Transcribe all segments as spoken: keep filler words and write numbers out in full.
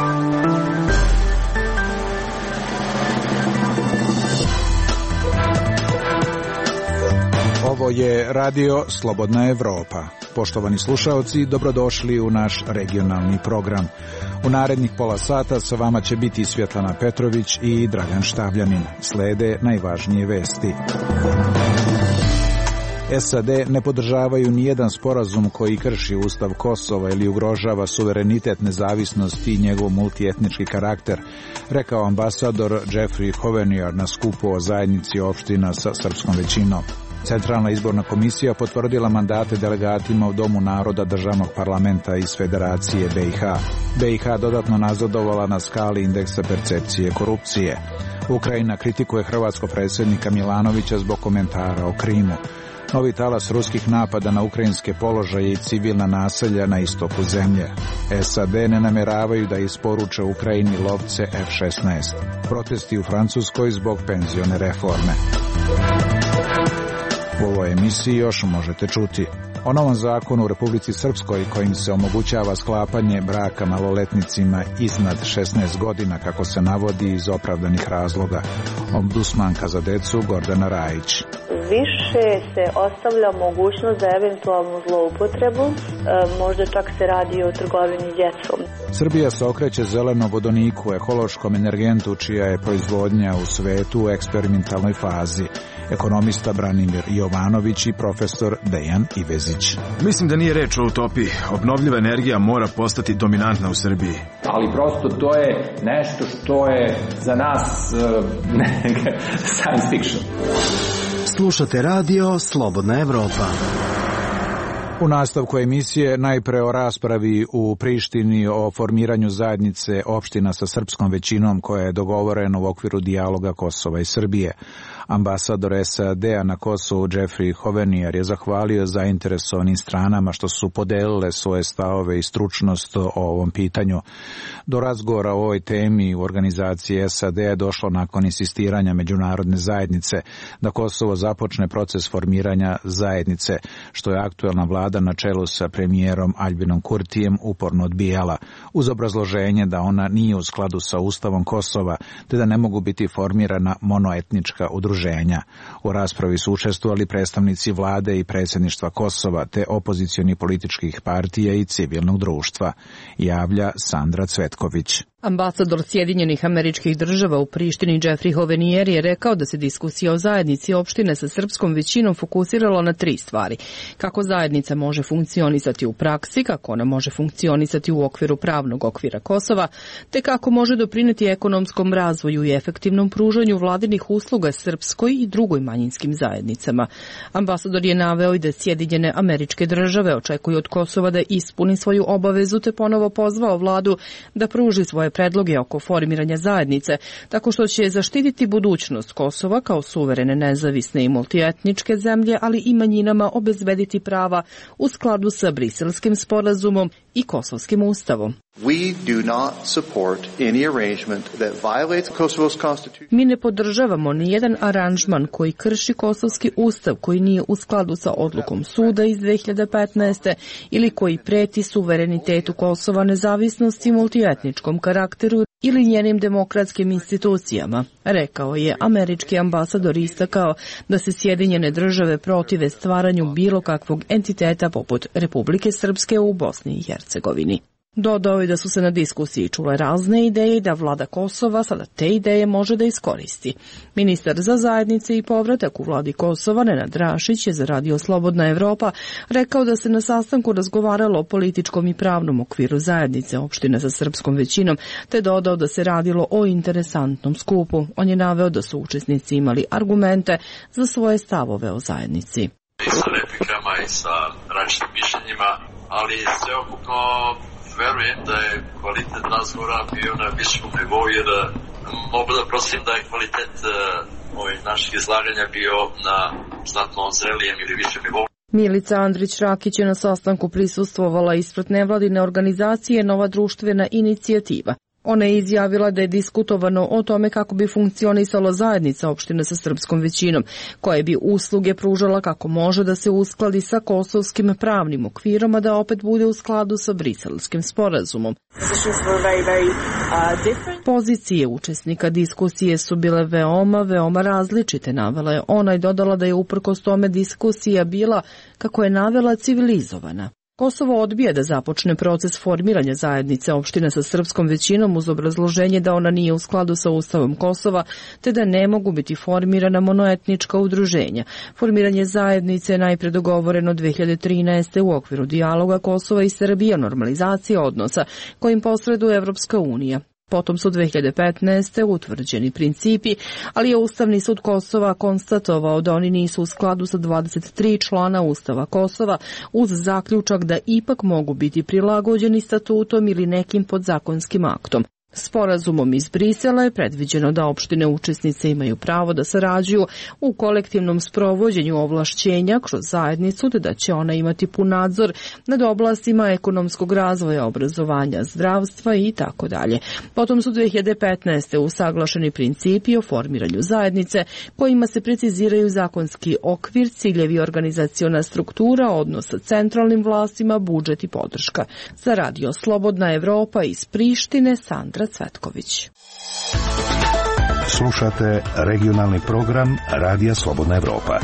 Ovo je Radio Slobodna Evropa. Poštovani slušaoci, dobrodošli u naš regionalni program. U narednih pola sata sa vama će biti Svjetlana Petrović i Dragan Štavljanin. Slede najvažnije vesti. S A D ne podržavaju nijedan sporazum koji krši Ustav Kosova ili ugrožava suverenitet, nezavisnost i njegov multietnički karakter, rekao ambasador Jeffrey Hovenier na skupu o zajednici opština sa srpskom većinom. Centralna izborna komisija potvrdila mandate delegatima u Domu naroda državnog parlamenta iz Federacije B i H. B i H dodatno nazadovala na skali indeksa percepcije korupcije. Ukrajina kritikuje hrvatskog predsjednika Milanovića zbog komentara o Krimu. Novi talas ruskih napada na ukrajinske položaje i civilna naselja na istoku zemlje. S A D ne namjeravaju da isporuče Ukrajini lovce F šesnaest. Protesti u Francuskoj zbog penzione reforme. U ovoj emisiji još možete čuti o novom zakonu u Republici Srpskoj kojim se omogućava sklapanje braka maloletnicima iznad šesnaest godina, kako se navodi iz opravdanih razloga. Ombudsmanka za decu Gordana Rajić. Više se ostavlja mogućnost za eventualnu zloupotrebu, e, možda čak se radi o trgovini djecom. Srbija se okreće zelenom vodoniku, ekološkom energentu čija je proizvodnja u svetu u eksperimentalnoj fazi. Ekonomista Branimir Jovanović i profesor Dejan Ivezić. Mislim da nije reč o utopiji. Obnovljiva energija mora postati dominantna u Srbiji. Ali prosto to je nešto što je za nas uh, science fiction. Slušate radio Slobodna Evropa. U nastavku emisije najpre o raspravi u Prištini o formiranju zajednice opština sa srpskom većinom koja je dogovorena u okviru dijaloga Kosova i Srbije. Ambasador S A D-a na Kosovu Jeffrey Hovenier je zahvalio zainteresovanim stranama što su podelile svoje stavove i stručnost o ovom pitanju. Do razgovora o ovoj temi u organizaciji S A D je došlo nakon insistiranja međunarodne zajednice da Kosovo započne proces formiranja zajednice, što je aktuelna vlada na čelu sa premijerom Aljbinom Kurtijem uporno odbijala, uz obrazloženje da ona nije u skladu sa Ustavom Kosova, te da ne mogu biti formirana monoetnička udruženja. U raspravi su učestvovali predstavnici vlade i predsjedništva Kosova, te opozicioni političkih partija i civilnog društva, javlja Sandra Cvetković. Ambasador Sjedinjenih Američkih Država u Prištini Jeffrey Hovenier je rekao da se diskusija o zajednici opštine sa srpskom većinom fokusirala na tri stvari. Kako zajednica može funkcionisati u praksi, kako ona može funkcionisati u okviru pravnog okvira Kosova, te kako može doprineti ekonomskom razvoju i efektivnom pružanju vladinih usluga srpskoj i drugoj manjinskim zajednicama. Ambasador je naveo i da Sjedinjene Američke Države očekuju od Kosova da ispuni svoju obavezu, te ponovo pozvao vladu da pruži svoje predloge oko formiranja zajednice, tako što će zaštititi budućnost Kosova kao suverene, nezavisne i multietničke zemlje, ali i manjinama obezbediti prava u skladu sa Briselskim sporazumom i Kosovskim ustavom. We do not support any arrangement that violates Kosovo's constitution. Mi ne podržavamo ni jedan aranžman koji krši Kosovski ustav, koji nije u skladu sa odlukom suda iz dve hiljade petnaeste ili koji preti suverenitetu Kosova, nezavisnosti i multietničkom karakteru ili njenim demokratskim institucijama, rekao je američki ambasador. Istakao da se Sjedinjene Države protive stvaranju bilo kakvog entiteta poput Republike Srpske u Bosni i Hercegovini. Dodao je da su se na diskusiji čule razne ideje i da vlada Kosova sada te ideje može da iskoristi. Ministar za zajednice i povratak u vladi Kosova Nenad Rašić je za Radio Slobodna Evropa rekao da se na sastanku razgovaralo o političkom i pravnom okviru zajednice opštine sa srpskom većinom, te dodao da se radilo o interesantnom skupu. On je naveo da su učesnici imali argumente za svoje stavove o zajednici. I sa replikama i sa različitim mišljenjima, ali sveukupno verujem da je kvalitet razgovora bio na visokom nivou, jer mogu da prosim da je kvalitet uh, ovih naših izlaganja bio na znatno zrelijem ili višem nivou. Milica Andrić-Rakić je na sastanku prisustvovala ispred nevladine organizacije Nova društvena inicijativa. Ona je izjavila da je diskutovano o tome kako bi funkcionisala zajednica opština sa srpskom većinom, koje bi usluge pružala kako može da se uskladi sa kosovskim pravnim okvirom, a da opet bude u skladu sa Briselskim sporazumom. Pozicije učesnika diskusije su bile veoma, veoma različite, navela je ona i dodala da je uprkos tome diskusija bila, kako je navela, civilizovana. Kosovo odbija da započne proces formiranja zajednice opština sa srpskom većinom uz obrazloženje da ona nije u skladu sa Ustavom Kosova, te da ne mogu biti formirana monoetnička udruženja. Formiranje zajednice je najpre dogovoreno dve hiljade trinaeste. u okviru dijaloga Kosova i Srbije o normalizaciji odnosa kojim posreduje Evropska unija. Potom su dve hiljade petnaeste. utvrđeni principi, ali je Ustavni sud Kosova konstatovao da oni nisu u skladu sa dvadeset tri člana Ustava Kosova uz zaključak da ipak mogu biti prilagođeni statutom ili nekim podzakonskim aktom. Sporazumom iz Brisela je predviđeno da opštine učesnice imaju pravo da sarađuju u kolektivnom sprovođenju ovlašćenja kroz zajednicu, te da će ona imati pun nadzor nad oblastima ekonomskog razvoja, obrazovanja, zdravstva i tako dalje. Potom su dve hiljade petnaeste. usaglašeni principi o formiranju zajednice kojima se preciziraju zakonski okvir, ciljevi, organizaciona struktura, odnos sa centralnim vlastima, budžet i podrška. Za Radio Slobodna Evropa iz Prištine, Sandra Cvetković. Slušate regionalni program Radija Slobodna Evropa.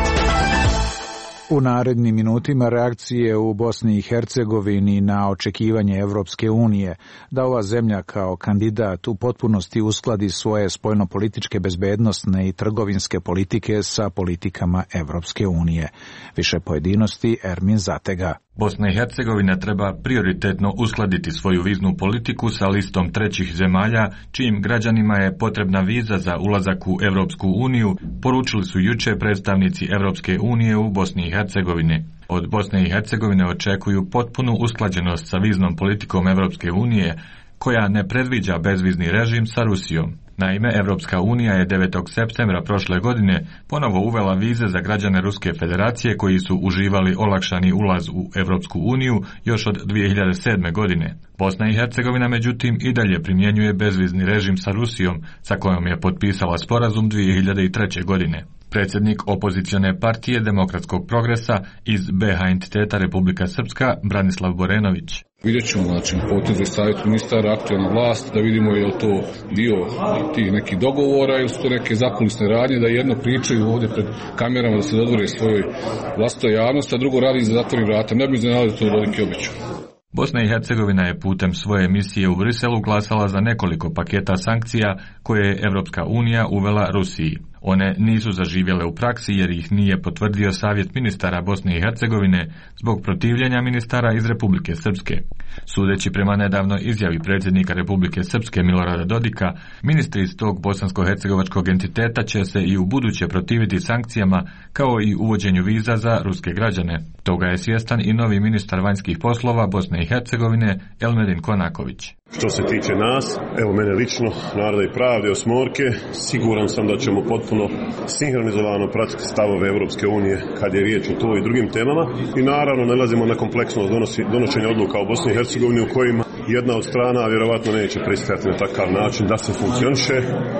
U narednim minutima reakcije u Bosni i Hercegovini na očekivanje Evropske unije da ova zemlja kao kandidat u potpunosti uskladi svoje spoljnopolitičke, bezbednosne i trgovinske politike sa politikama Evropske unije. Više pojedinosti Ermin Zatega. Bosna i Hercegovina treba prioritetno uskladiti svoju viznu politiku sa listom trećih zemalja, čijim građanima je potrebna viza za ulazak u Evropsku uniju, poručili su juče predstavnici Evropske unije u Bosni i Hercegovini. Od Bosne i Hercegovine očekuju potpunu usklađenost sa viznom politikom Evropske unije, koja ne predviđa bezvizni režim sa Rusijom. Naime, Evropska unija je devetog septembra prošle godine ponovo uvela vize za građane Ruske federacije koji su uživali olakšani ulaz u Evropsku uniju još od dvije hiljade sedme. godine. Bosna i Hercegovina međutim i dalje primjenjuje bezvizni režim sa Rusijom, sa kojom je potpisala sporazum dvije hiljade treće. godine. Predsjednik opozicione partije Demokratskog progresa iz B H entiteta Republika Srpska, Branislav Borenović. Vidjet ćemo, znači, potvrdu savjet ministara, aktualna vlast, da vidimo je li to dio tih nekih dogovora ili su to neke zakulisne radnje, da jedno pričaju ovdje pred kamerama da se dodvore svojoj vlastitoj javnosti, a drugo radi za zatvorenim vratom. Ne bi iznenadilo to veliki obeću. Bosna i Hercegovina je putem svoje misije u Briselu glasala za nekoliko paketa sankcija koje je Evropska unija uvela Rusiji. One nisu zaživjele u praksi jer ih nije potvrdio Savjet ministara Bosne i Hercegovine zbog protivljenja ministara iz Republike Srpske. Sudeći prema nedavnoj izjavi predsjednika Republike Srpske Milorada Dodika, ministri iz tog bosansko-hercegovačkog entiteta će se i u buduće protiviti sankcijama kao i uvođenju viza za ruske građane. Toga je svjestan i novi ministar vanjskih poslova Bosne i Hercegovine Elmedin Konaković. Što se tiče nas, evo mene lično, Naroda i pravde, Osmorke, siguran sam da ćemo potpuno sinhronizovano pratiti stavove Evropske unije kad je riječ o to i drugim temama i naravno nalazimo na kompleksnost donosi, donošenja odluka u Bosni i Hercegovini u kojima jedna od strana vjerovatno neće pristajati na takav način da se funkcioniše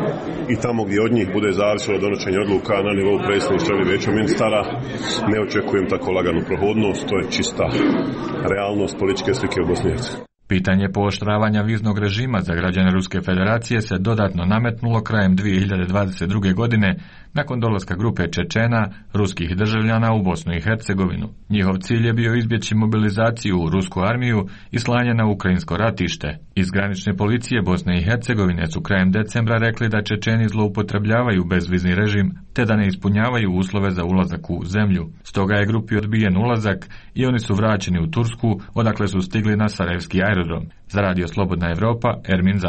i tamo gdje od njih bude zavisilo donošenje odluka na nivou predsjedništva ili vijeća ministara ne očekujem tako laganu prohodnost, to je čista realnost političke slike u Bosni i Hercegovini. Pitanje pooštravanja viznog režima za građane Ruske federacije se dodatno nametnulo krajem dvije hiljade dvadeset druge. godine nakon dolaska grupe Čečena, ruskih državljana u Bosnu i Hercegovinu. Njihov cilj je bio izbjeći mobilizaciju u rusku armiju i slanje na ukrajinsko ratište. Iz granične policije Bosne i Hercegovine su krajem decembra rekli da Čečeni zloupotrebljavaju bezvizni režim te da ne ispunjavaju uslove za ulazak u zemlju. Stoga je grupi odbijen ulazak i oni su vraćeni u Tursku, odakle su stigli na Sarajevski aerodrom. Za Radio Slobodna Evropa, Ermin Zatega.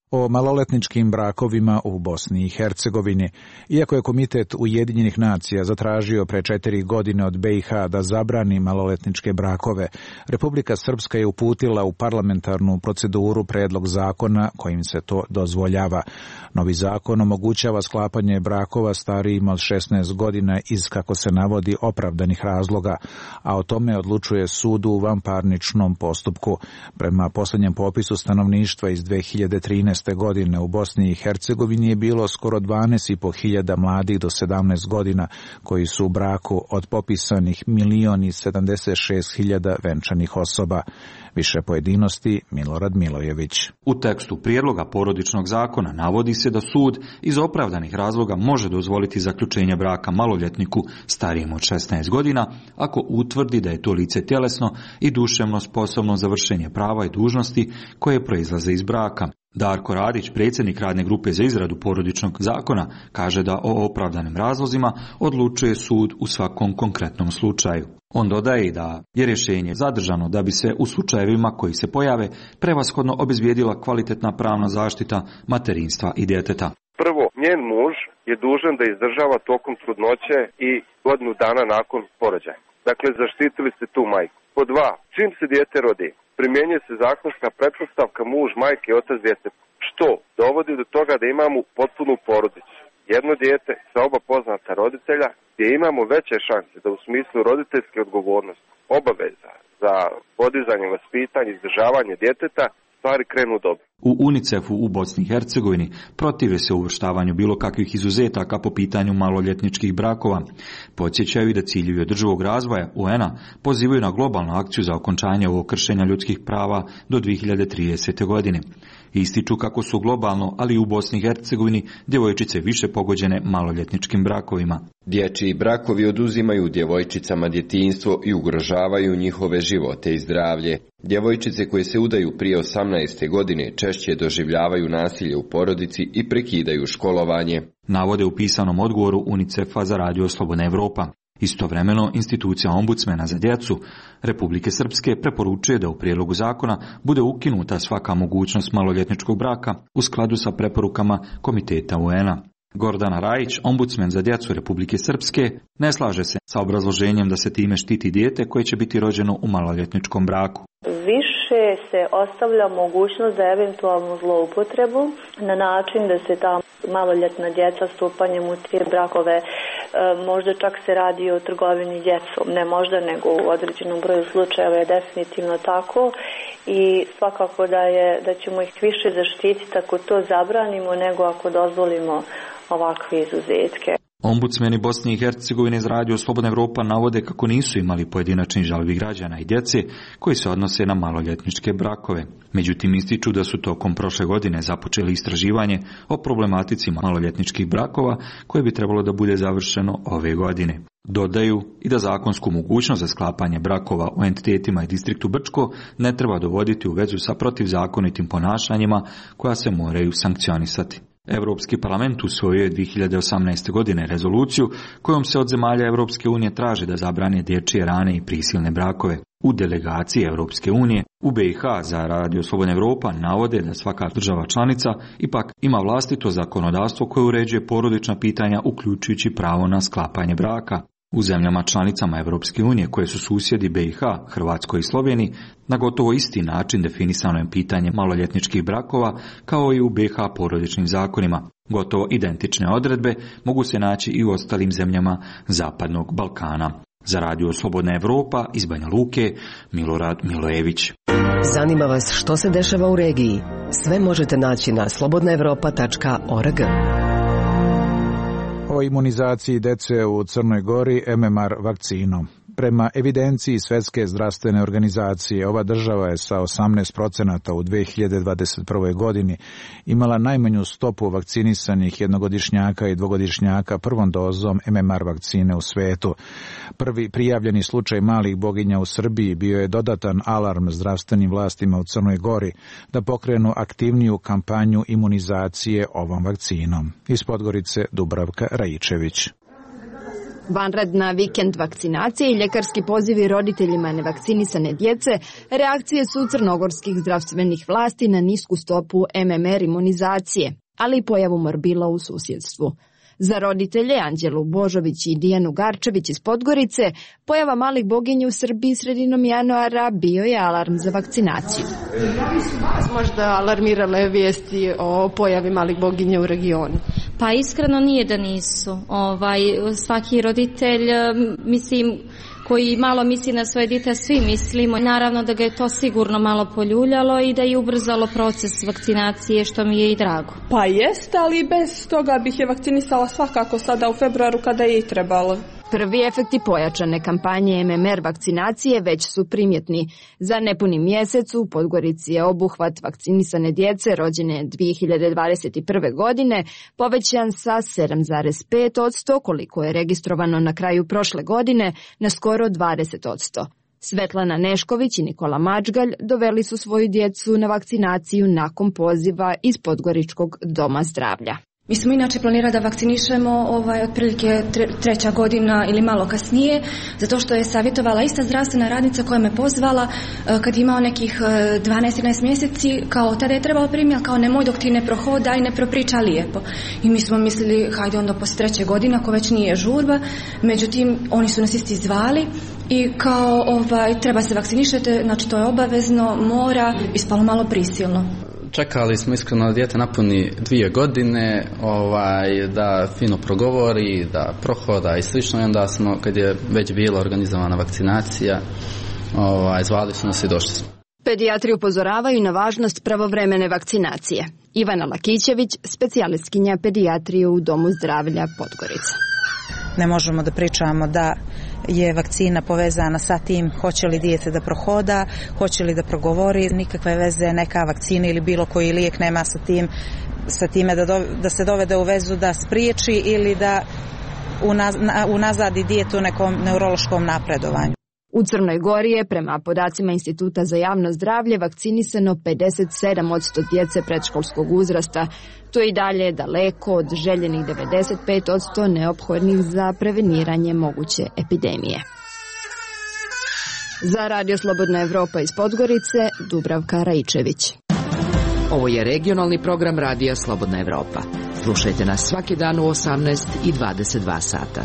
O maloletničkim brakovima u Bosni i Hercegovini. Iako je Komitet Ujedinjenih nacija zatražio pre četiri godine od B i H da zabrani maloletničke brakove, Republika Srpska je uputila u parlamentarnu proceduru predlog zakona kojim se to dozvoljava. Novi zakon omogućava sklapanje brakova starijima od šesnaest godina iz, kako se navodi, opravdanih razloga, a o tome odlučuje sud u vanparničnom postupku. Prema posljednjem popisu stanovništva iz dve hiljade trinaeste. godine u Bosni i Hercegovini je bilo skoro dvanaest i po hiljada mladih do sedamnaest godina koji su u braku od popisanih milion i sedamdeset šest hiljada venčanih osoba. Više pojedinosti Milorad Milojević. U tekstu prijedloga porodičnog zakona navodi se da sud iz opravdanih razloga može dozvoliti zaključenje braka maloljetniku starijem od šesnaest godina ako utvrdi da je to lice tjelesno i duševno sposobno za vršenje prava i dužnosti koje proizlaze iz braka. Darko Radić, predsjednik radne grupe za izradu porodičnog zakona, kaže da o opravdanim razlozima odlučuje sud u svakom konkretnom slučaju. On dodaje da je rješenje zadržano da bi se u slučajevima koji se pojave prevashodno obezbijedila kvalitetna pravna zaštita materinstva i djeteta. Prvo, njen muž je dužan da izdržava tokom trudnoće i godinu dana nakon porođaja. Dakle, zaštitili ste tu majku. Po dva, čim se dijete rodi, primjenjuje se zakonska pretpostavka muž, majke i otac djeteta, što dovodi do toga da imamo potpunu porodicu. Jedno dijete sa oba poznata roditelja, gdje imamo veće šanse da u smislu roditeljske odgovornosti, obaveza za podizanje, vaspitanje, izdržavanje djeteta, stvari krenu dobro. U UNICEF-u u Bosni i Hercegovini protive se uvrštavanju bilo kakvih izuzetaka po pitanju maloljetničkih brakova. Podsjećaju da ciljevi održivog razvoja U N-a pozivaju na globalnu akciju za okončanje ovog kršenja ljudskih prava do dvije hiljade tridesete. godine. Ističu kako su globalno, ali i u Bosni i Hercegovini, djevojčice više pogođene maloljetničkim brakovima. Dječji brakovi oduzimaju djevojčicama djetinjstvo i ugrožavaju njihove živote i zdravlje. Djevojčice koje se udaju prije osamnaeste. godine češće doživljavaju nasilje u porodici i prekidaju školovanje. Navode u pisanom odgovoru UNICEF-a za Radio Slobodna Evropa. Istovremeno, institucija ombudsmena za djecu Republike Srpske preporučuje da u prijedlogu zakona bude ukinuta svaka mogućnost maloljetničkog braka u skladu sa preporukama Komiteta U N-a. Gordana Rajić, ombudsmen za djecu Republike Srpske, ne slaže se sa obrazloženjem da se time štiti dijete koje će biti rođeno u maloljetničkom braku. Više se ostavlja mogućnost za eventualnu zloupotrebu na način da se ta maloljetna djeca stupanjem u te brakove, možda čak se radi o trgovini djecom, ne možda nego u određenom broju slučajeva je definitivno tako i svakako da, je, da ćemo ih više zaštititi ako to zabranimo nego ako dozvolimo ovakve izuzetke. Ombudsmeni Bosne i Hercegovine iz Radio Slobodna Evropa navode kako nisu imali pojedinačnih žalbi građana i djece koji se odnose na maloljetničke brakove. Međutim, ističu da su tokom prošle godine započeli istraživanje o problematici maloljetničkih brakova koje bi trebalo da bude završeno ove godine. Dodaju i da zakonsku mogućnost za sklapanje brakova u entitetima i distriktu Brčko ne treba dovoditi u vezu sa protivzakonitim ponašanjima koja se moraju sankcionisati. Europski parlament usvojio je dvije hiljade osamnaeste. godine rezoluciju kojom se od zemalja Europske unije traži da zabrane dječje rane i prisilne brakove. U delegaciji Europske unije u B i H za Radio Slobodna Evropa navode da svaka država članica ipak ima vlastito zakonodavstvo koje uređuje porodična pitanja uključujući pravo na sklapanje braka. U zemljama članicama Europske unije koje su susjedi B i H, Hrvatskoj i Sloveniji, na gotovo isti način definisano je pitanje maloljetničkih brakova kao i u B i H porodičnim zakonima. Gotovo identične odredbe mogu se naći i u ostalim zemljama Zapadnog Balkana. Za Radio Slobodna Evropa iz Banja Luke, Milorad Milojević. Zanima vas što se dešava u regiji? Sve možete naći na slobodna evropa tačka org. O imunizaciji dece u Crnoj Gori M M R vakcinom. Prema evidenciji Svjetske zdravstvene organizacije, ova država je sa osamnaest procenata u dvije hiljade dvadeset prve. godini imala najmanju stopu vakcinisanih jednogodišnjaka i dvogodišnjaka prvom dozom M M R vakcine u svetu. Prvi prijavljeni slučaj malih boginja u Srbiji bio je dodatan alarm zdravstvenim vlastima u Crnoj Gori da pokrenu aktivniju kampanju imunizacije ovom vakcinom. Iz Podgorice Dubravka Rajičević. Vanredna vikend vakcinacija i ljekarski pozivi roditeljima nevakcinisane djece reakcije su crnogorskih zdravstvenih vlasti na nisku stopu M M R imunizacije, ali i pojavu morbila u susjedstvu. Za roditelje Anđelu Božović i Dijanu Garčević iz Podgorice, pojava malih boginja u Srbiji sredinom januara bio je alarm za vakcinaciju. Da li su vas možda alarmirale vijesti o pojavi malih boginja u regionu? Pa iskreno nije da nisu. Ovaj, svaki roditelj, mislim, koji malo misli na svoje dite, svi mislimo. Naravno da ga je to sigurno malo poljuljalo i da je ubrzalo proces vakcinacije, što mi je i drago. Pa jeste, ali bez toga bih je vakcinisala svakako sada u februaru kada je i trebalo. Prvi efekti pojačane kampanje M M R vakcinacije već su primjetni. Za nepuni mjesec u Podgorici je obuhvat vakcinisane djece rođene dvije hiljade dvadeset prve. godine povećan sa sedam zarez pet posto koliko je registrovano na kraju prošle godine na skoro dvadeset posto. Svetlana Nešković i Nikola Mačgalj doveli su svoju djecu na vakcinaciju nakon poziva iz Podgoričkog doma zdravlja. Mi smo inače planirali da vakcinišemo ovaj, otprilike tre, treća godina ili malo kasnije, zato što je savjetovala ista zdravstvena radnica koja me pozvala kad je imao nekih dvanaest trinaest mjeseci, kao tada je trebalo primjel, kao nemoj dok ti ne prohoda i ne propriča lijepo. I mi smo mislili, hajde onda posle treće godine, ako već nije žurba, međutim, oni su nas isti zvali i kao ovaj, treba se vakcinišete, znači to je obavezno, mora, ispalo malo prisilno. Čekali smo iskreno da dijete napuni dvije godine, ovaj, da fino progovori, da prohoda i slično. I onda smo, kad je već bila organizovana vakcinacija, ovaj, zvali su nas i došli smo. Pedijatri upozoravaju na važnost pravovremene vakcinacije. Ivana Lakićević, specijalistkinja pedijatrije u Domu zdravlja Podgorica. Ne možemo da pričamo da je vakcina povezana sa tim hoće li dijete da prohoda, hoće li da progovori, nikakve veze neka vakcina ili bilo koji lijek nema sa tim, sa time da, do, da se dovede u vezu da spriječi ili da unaz, na, unazadi dijete u nekom neurološkom napredovanju. U Crnoj Gori je, prema podacima Instituta za javno zdravlje, vakcinisano pedeset sedam posto djece predškolskog uzrasta. To je i dalje daleko od željenih devedeset pet posto neophodnih za preveniranje moguće epidemije. Za Radio Slobodna Evropa iz Podgorice, Dubravka Raičević. Ovo je regionalni program Radija Slobodna Evropa. Slušajte nas svaki dan u osamnaest i dvadeset dva sata.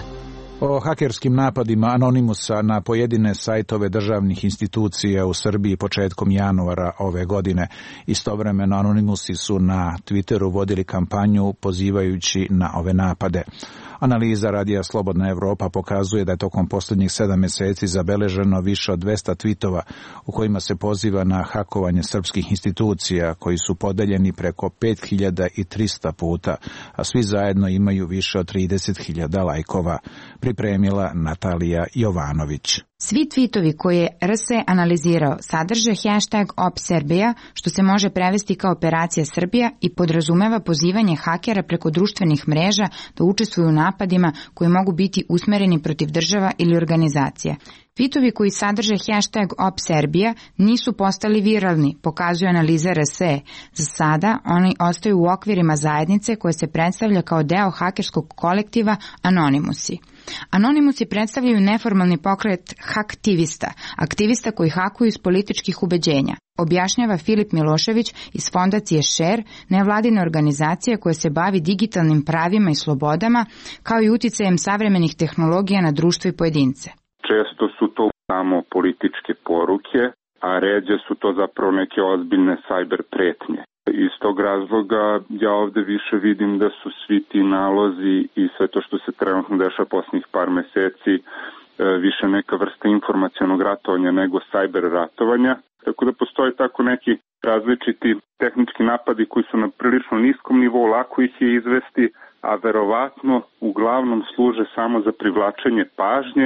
O hakerskim napadima Anonimusa na pojedine sajtove državnih institucija u Srbiji početkom januara ove godine. Istovremeno Anonimusi su na Twitteru vodili kampanju pozivajući na ove napade. Analiza Radija Slobodna Evropa pokazuje da je tokom posljednjih sedam mjeseci zabeleženo više od dvesta tvitova u kojima se poziva na hakovanje srpskih institucija koji su podeljeni preko pet hiljada trista puta, a svi zajedno imaju više od trideset hiljada lajkova. Pripremila Natalija Jovanović. Svi tvitovi koje je R S analizirao sadrže hashtag Op Serbia, što se može prevesti kao Operacija Srbija i podrazumeva pozivanje hakera preko društvenih mreža da učestvuju u napadima koji mogu biti usmereni protiv država ili organizacija. Tvitovi koji sadrže hashtag Op Serbia nisu postali viralni, pokazuje analiza R S E. Za sada oni ostaju u okvirima zajednice koje se predstavlja kao deo hakerskog kolektiva Anonimusi. Anonimusi predstavljaju neformalni pokret haktivista, aktivista koji hakuju iz političkih ubeđenja, objašnjava Filip Milošević iz fondacije Share, nevladine organizacije koja se bavi digitalnim pravima i slobodama, kao i uticajem savremenih tehnologija na društvo i pojedince. Često su to samo političke poruke, a ređe su to zapravo neke ozbiljne sajber pretnje. Iz tog razloga ja ovde više vidim da su svi ti nalozi i sve to što se trenutno dešava posljednjih par meseci više neka vrsta informacionog ratovanja nego sajber ratovanja. Tako da postoje tako neki različiti tehnički napadi koji su na prilično niskom nivou, lako ih je izvesti, a verovatno uglavnom služe samo za privlačenje pažnje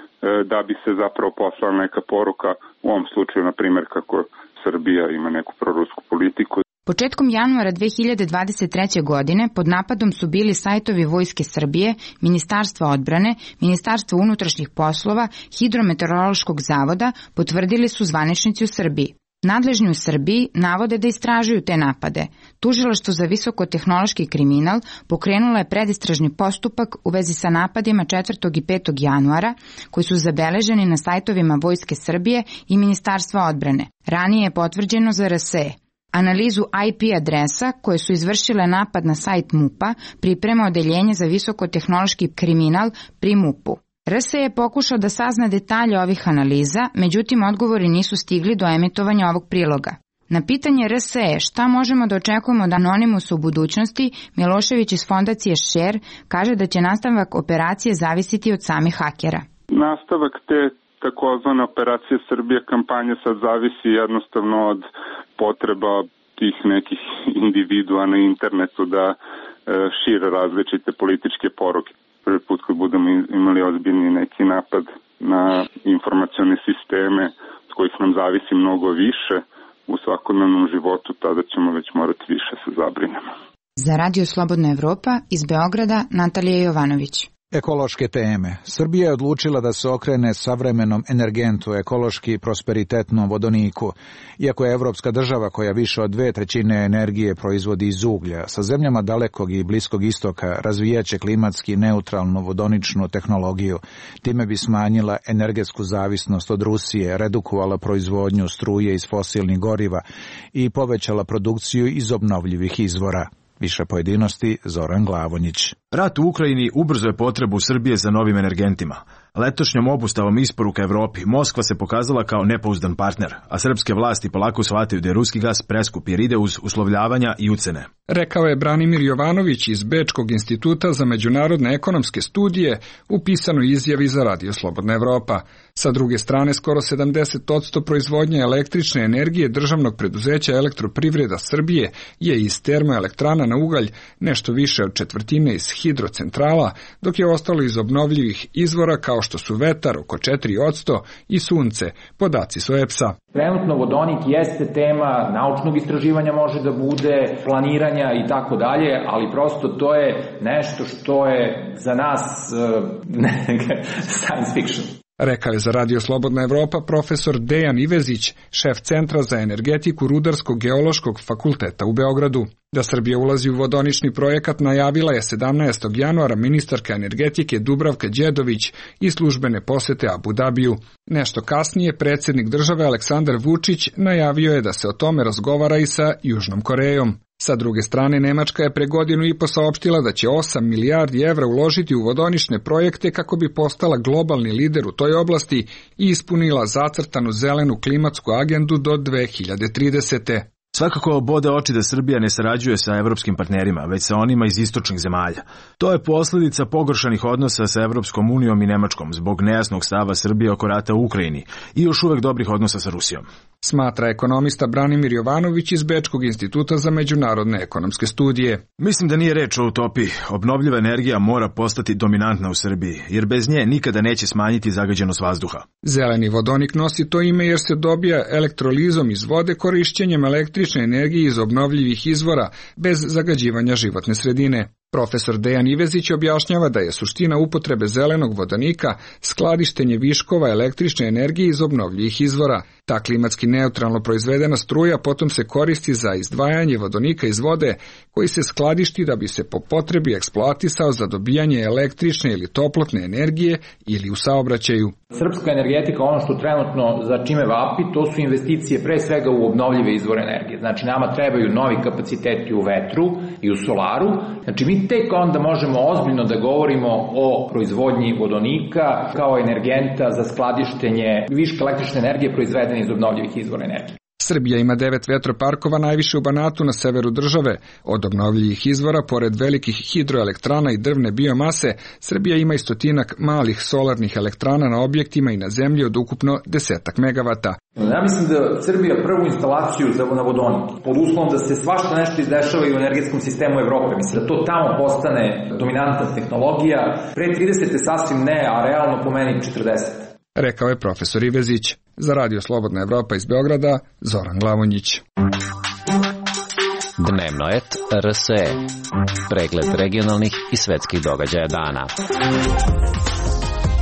da bi se zapravo poslala neka poruka, u ovom slučaju, na primjer, kako Srbija ima neku prorusku politiku. Početkom januara dve hiljade dvadeset treće. godine pod napadom su bili sajtovi Vojske Srbije, Ministarstva odbrane, Ministarstva unutrašnjih poslova, Hidrometeorološkog zavoda, potvrdili su zvaničnici u Srbiji. Nadležni u Srbiji navode da istražuju te napade. Tužilaštvo za visokotehnološki kriminal pokrenulo je predistražni postupak u vezi sa napadima četvrtog i petog januara, koji su zabeleženi na sajtovima Vojske Srbije i Ministarstva odbrane. Ranije je potvrđeno za R S E. Analizu I P adresa koje su izvršile napad na sajt MUP-a priprema Odeljenje za visokotehnološki kriminal pri MUP-u. R S E je pokušao da sazna detalje ovih analiza, međutim odgovori nisu stigli do emitovanja ovog priloga. Na pitanje R S E šta možemo da očekujemo od Anonimusa u budućnosti, Milošević iz fondacije Share kaže da će nastavak operacije zavisiti od samih hakera. Nastavak te takozvane operacije Srbije kampanje sad zavisi jednostavno od potreba tih nekih individua na internetu da e, šire različite političke poruke. Prvi put kad budemo imali ozbiljni neki napad na informacione sisteme od kojih nam zavisi mnogo više u svakodnevnom životu, tada ćemo već morati više se zabrinemo. Za Radio Slobodna Evropa iz Beograda Natalija Jovanović. Ekološke teme. Srbija je odlučila da se okrene savremenom energentu, ekološki prosperitetnom vodoniku. Iako je evropska država koja više od dve trećine energije proizvodi iz uglja, sa zemljama dalekog i bliskog istoka razvijaće klimatski neutralnu vodoničnu tehnologiju. Time bi smanjila energetsku zavisnost od Rusije, redukovala proizvodnju struje iz fosilnih goriva i povećala produkciju iz obnovljivih izvora. Više pojedinosti Zoran Glavonjić. Rat u Ukrajini ubrzao je potrebu Srbije za novim energentima. Letošnjom obustavom isporuka Evropi Moskva se pokazala kao nepouzdan partner, a srpske vlasti polako shvataju da je ruski gas preskup jer ide uz uslovljavanja i ucene. Rekao je Branimir Jovanović iz Bečkog instituta za međunarodne ekonomske studije u pisanoj izjavi za Radio Slobodna Evropa. Sa druge strane, skoro sedamdeset posto proizvodnje električne energije državnog preduzeća Elektroprivreda Srbije je iz termoelektrana na ugalj, nešto više od četvrtine iz hidrocentrala, dok je ostalo iz obnovljivih izvora kao što su vetar oko četiri posto i sunce, podaci su E P S-a. Trenutno vodonik jeste tema naučnog istraživanja, može da bude planiranja i tako dalje, ali prosto to je nešto što je za nas uh, science fiction. Rekao je za Radio Slobodna Evropa profesor Dejan Ivezić, šef Centra za energetiku Rudarskog geološkog fakulteta u Beogradu. Da Srbija ulazi u vodonični projekat najavila je sedamnaestog januara ministarka energetike Dubravka Đedović i službene posete Abu Dabiju. Nešto kasnije predsjednik države Aleksandar Vučić najavio je da se o tome razgovara i sa Južnom Korejom. Sa druge strane, Nemačka je pre godinu i po saopštila da će osam milijardi evra uložiti u vodonične projekte kako bi postala globalni lider u toj oblasti i ispunila zacrtanu zelenu klimatsku agendu do dve hiljade tridesete. Svakako bode oči da Srbija ne sarađuje sa evropskim partnerima, već sa onima iz istočnih zemalja. To je posljedica pogoršanih odnosa sa Evropskom unijom i Nemačkom zbog nejasnog stava Srbije oko rata u Ukrajini i još uvek dobrih odnosa sa Rusijom. Smatra ekonomista Branimir Jovanović iz Bečkog instituta za međunarodne ekonomske studije. Mislim da nije reč o utopiji. Obnovljiva energija mora postati dominantna u Srbiji, jer bez nje nikada neće smanjiti zagađenost vazduha. Zeleni vodonik nosi to ime jer se dobija elektrolizom iz vode korišćenjem električne energije iz obnovljivih izvora bez zagađivanja životne sredine. Profesor Dejan Ivezić objašnjava da je suština upotrebe zelenog vodonika skladištenje viškova električne energije iz obnovljivih izvora. Ta klimatski neutralno proizvedena struja potom se koristi za izdvajanje vodonika iz vode koji se skladišti da bi se po potrebi eksploatisao za dobijanje električne ili toplotne energije ili u saobraćaju. Srpska energetika, ono što trenutno za čime vapi, to su investicije pre svega u obnovljive izvore energije. Znači nama trebaju novi kapaciteti u vetru i u solaru. Znači mi tek onda možemo ozbiljno da govorimo o proizvodnji vodonika kao energenta za skladištenje viška električne energije proizvedene iz obnovljivih izvora energije. Srbija ima devet vetroparkova, najviše u Banatu na severu države. Od obnovljivih izvora, pored velikih hidroelektrana i drvne biomase, Srbija ima i stotinak malih solarnih elektrana na objektima i na zemlji od ukupno desetak megavata. Ja mislim da Srbija prvu instalaciju za na vodonik, pod uslovom da se svašta nešto izdešava i u energetskom sistemu Evrope, mislim da to tamo postane dominantna tehnologija, pre tridesete sasvim ne, a realno po meni četrdesete. Rekao je profesor Ivezić. Za Radio Slobodna Evropa iz Beograda, Zoran Glavonjić. Dnevnoet R S E. Pregled regionalnih i svetskih događaja dana.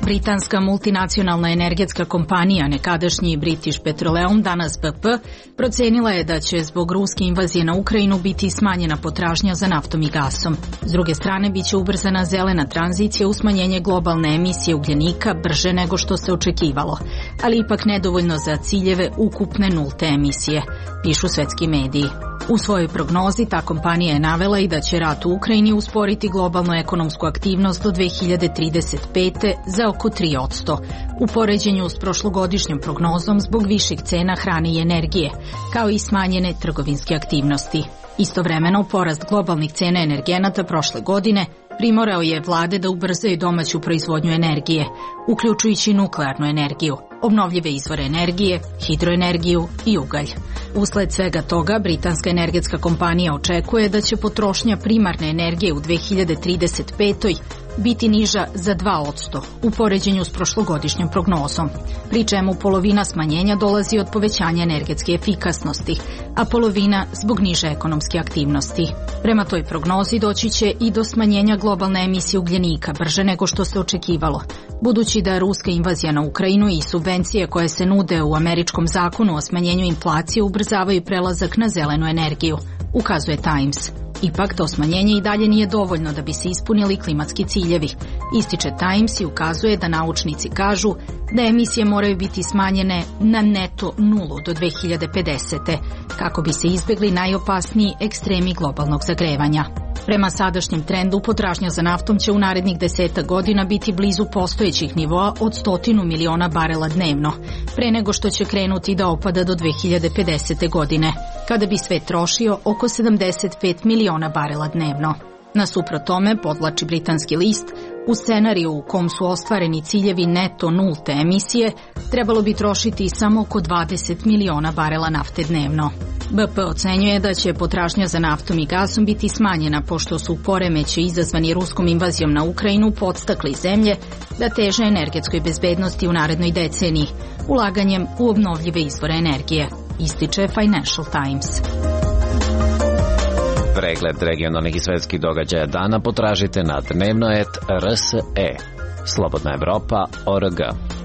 Britanska multinacionalna energetska kompanija, nekadašnji British Petroleum, danas B P, procenila je da će zbog ruske invazije na Ukrajinu biti smanjena potražnja za naftom i gasom. S druge strane, biće ubrzana zelena tranzicija u smanjenje globalne emisije ugljenika brže nego što se očekivalo, ali ipak nedovoljno za ciljeve ukupne nulte emisije, pišu svetski mediji. U svojoj prognozi ta kompanija je navela i da će rat u Ukrajini usporiti globalnu ekonomsku aktivnost do dve hiljade trideset pete. za oko tri posto, u poređenju s prošlogodišnjom prognozom zbog viših cena hrane i energije, kao i smanjene trgovinske aktivnosti. Istovremeno, porast globalnih cena energenata prošle godine primorao je vlade da ubrzaju domaću proizvodnju energije, uključujući nuklearnu energiju, obnovljive izvore energije, hidroenergiju i ugalj. Usled svega toga, britanska energetska kompanija očekuje da će potrošnja primarne energije u dve hiljade trideset petoj. biti niža za dva posto u poređenju s prošlogodišnjom prognozom, pri čemu polovina smanjenja dolazi od povećanja energetske efikasnosti, a polovina zbog niže ekonomske aktivnosti. Prema toj prognozi doći će i do smanjenja globalne emisije ugljenika brže nego što se očekivalo, budući da ruska invazija na Ukrajinu i subvencije koje se nude u američkom zakonu o smanjenju inflacije ubrzavaju prelazak na zelenu energiju, ukazuje Times. Ipak to smanjenje i dalje nije dovoljno da bi se ispunili klimatski ciljevi, ističe Times i ukazuje da naučnici kažu da emisije moraju biti smanjene na neto nulu do dve hiljade pedesete. kako bi se izbjegli najopasniji ekstremi globalnog zagrevanja. Prema sadašnjem trendu, potražnja za naftom će u narednih desetak godina biti blizu postojećih nivoa od stotinu miliona barela dnevno, pre nego što će krenuti da opada do dve hiljade pedesete. godine, kada bi svet trošio oko sedamdeset pet miliona barela dnevno. Nasuprot tome, podvlači britanski list, u scenariju u kom su ostvareni ciljevi neto nulte emisije, trebalo bi trošiti samo oko dvadeset miliona barela nafte dnevno. B P ocenjuje da će potražnja za naftom i gasom biti smanjena, pošto su poremeći izazvani ruskom invazijom na Ukrajinu podstakli zemlje da teže energetskoj bezbednosti u narednoj deceniji, ulaganjem u obnovljive izvore energije, ističe Financial Times. Pregled regionalnih i svetskih događaja dana potražite na dnevno et R S E. Slobodna Evropa O R G.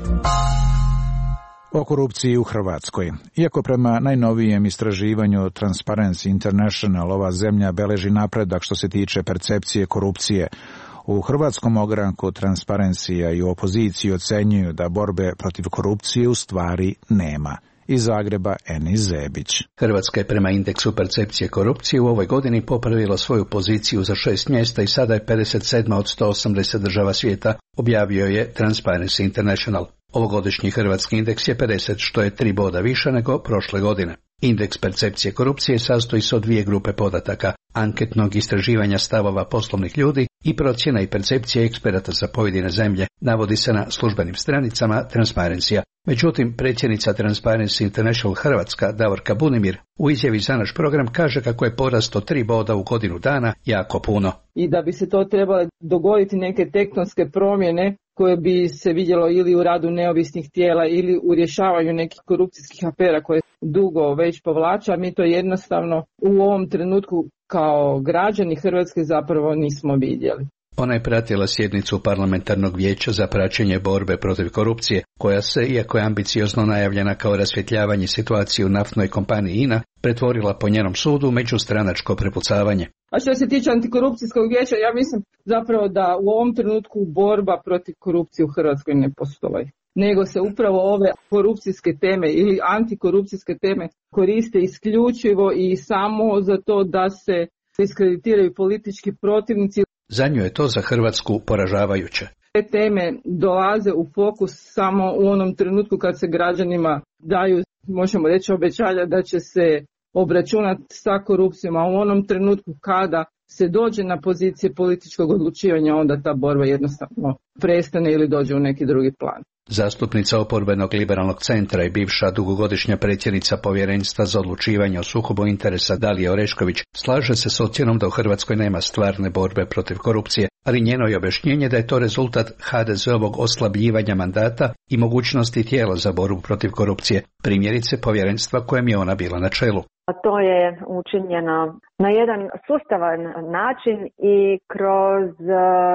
O korupciji u Hrvatskoj. Iako prema najnovijem istraživanju Transparency International ova zemlja beleži napredak što se tiče percepcije korupcije, u hrvatskom ogranku Transparencija i u opoziciji ocenjuju da borbe protiv korupcije u stvari nema. Iz Zagreba Enis Zebić. Hrvatska je prema indeksu percepcije korupcije u ovoj godini popravila svoju poziciju za šest mjesta i sada je pedeset sedma od sto osamdeset država svijeta, objavio je Transparency International. Ovogodišnji hrvatski indeks je pedeset, što je tri boda više nego prošle godine. Indeks percepcije korupcije sastoji se od dvije grupe podataka, anketnog istraživanja stavova poslovnih ljudi i procjena i percepcije eksperata za pojedine zemlje, navodi se na službenim stranicama Transparencija. Međutim, predsjednica Transparency International Hrvatska, Davorka Bunimir, u izjavi za naš program kaže kako je porast od tri boda u godinu dana jako puno. I da bi se to trebale dogoditi neke tektonske promjene koje bi se vidjelo ili u radu neovisnih tijela ili u rješavanju nekih korupcijskih afera koje dugo već povlača, mi to jednostavno u ovom trenutku kao građani Hrvatske zapravo nismo vidjeli. Ona je pratila sjednicu parlamentarnog vijeća za praćenje borbe protiv korupcije, koja se, iako je ambiciozno najavljena kao rasvjetljavanje situacije u naftnoj kompaniji I N A, pretvorila po njenom sudu u međustranačko prepucavanje. A što se tiče antikorupcijskog vijeća, ja mislim zapravo da u ovom trenutku borba protiv korupcije u Hrvatskoj ne postoji, nego se upravo ove korupcijske teme ili antikorupcijske teme koriste isključivo i samo za to da se diskreditiraju politički protivnici. Za nju je to za Hrvatsku poražavajuće. Te teme dolaze u fokus samo u onom trenutku kad se građanima daju, možemo reći, obećanja da će se obračunati sa korupcijom, a u onom trenutku kada se dođe na pozicije političkog odlučivanja, onda ta borba jednostavno prestane ili dođe u neki drugi plan. Zastupnica oporbenog liberalnog centra i bivša dugogodišnja predsjednica Povjerenstva za odlučivanje o sukobu interesa Dalija Orešković slaže se s ocjenom da u Hrvatskoj nema stvarne borbe protiv korupcije, ali njeno je objašnjenje da je to rezultat H D Z-ovog oslabljivanja mandata i mogućnosti tijela za borbu protiv korupcije, primjerice povjerenstva kojem je ona bila na čelu. To je učinjeno na jedan sustavan način i kroz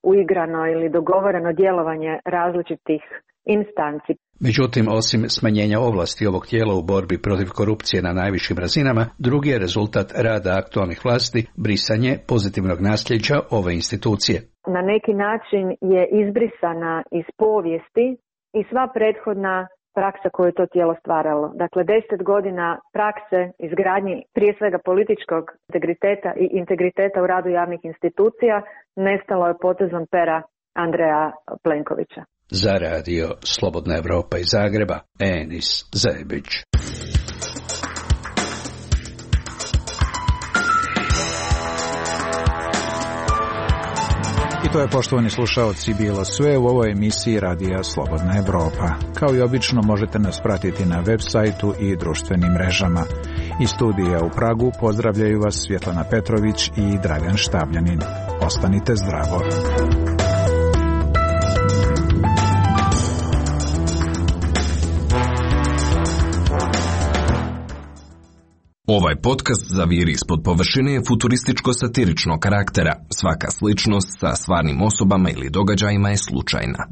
uigrano ili dogovoreno djelovanje različitih instanci. Međutim, osim smanjenja ovlasti ovog tijela u borbi protiv korupcije na najvišim razinama, drugi je rezultat rada aktualnih vlasti brisanje pozitivnog nasljeđa ove institucije. Na neki način je izbrisana iz povijesti i sva prethodna praksa koju je to tijelo stvaralo. Dakle, deset godina prakse izgradnji prije svega političkog integriteta i integriteta u radu javnih institucija nestalo je potezom pera Andreja Plenkovića. Za radio Slobodna Evropa iz Zagreba, Enis Zebić. I to je, poštovani slušaoci, bilo sve u ovoj emisiji Radija Slobodna Evropa. Kao i obično možete nas pratiti na web sajtu i društvenim mrežama. Iz studija u Pragu pozdravljaju vas Svjetlana Petrović i Dragan Štabljanin. Ostanite zdravo. Ovaj podcast zaviri ispod površine je futurističko-satiričnog karaktera. Svaka sličnost sa stvarnim osobama ili događajima je slučajna.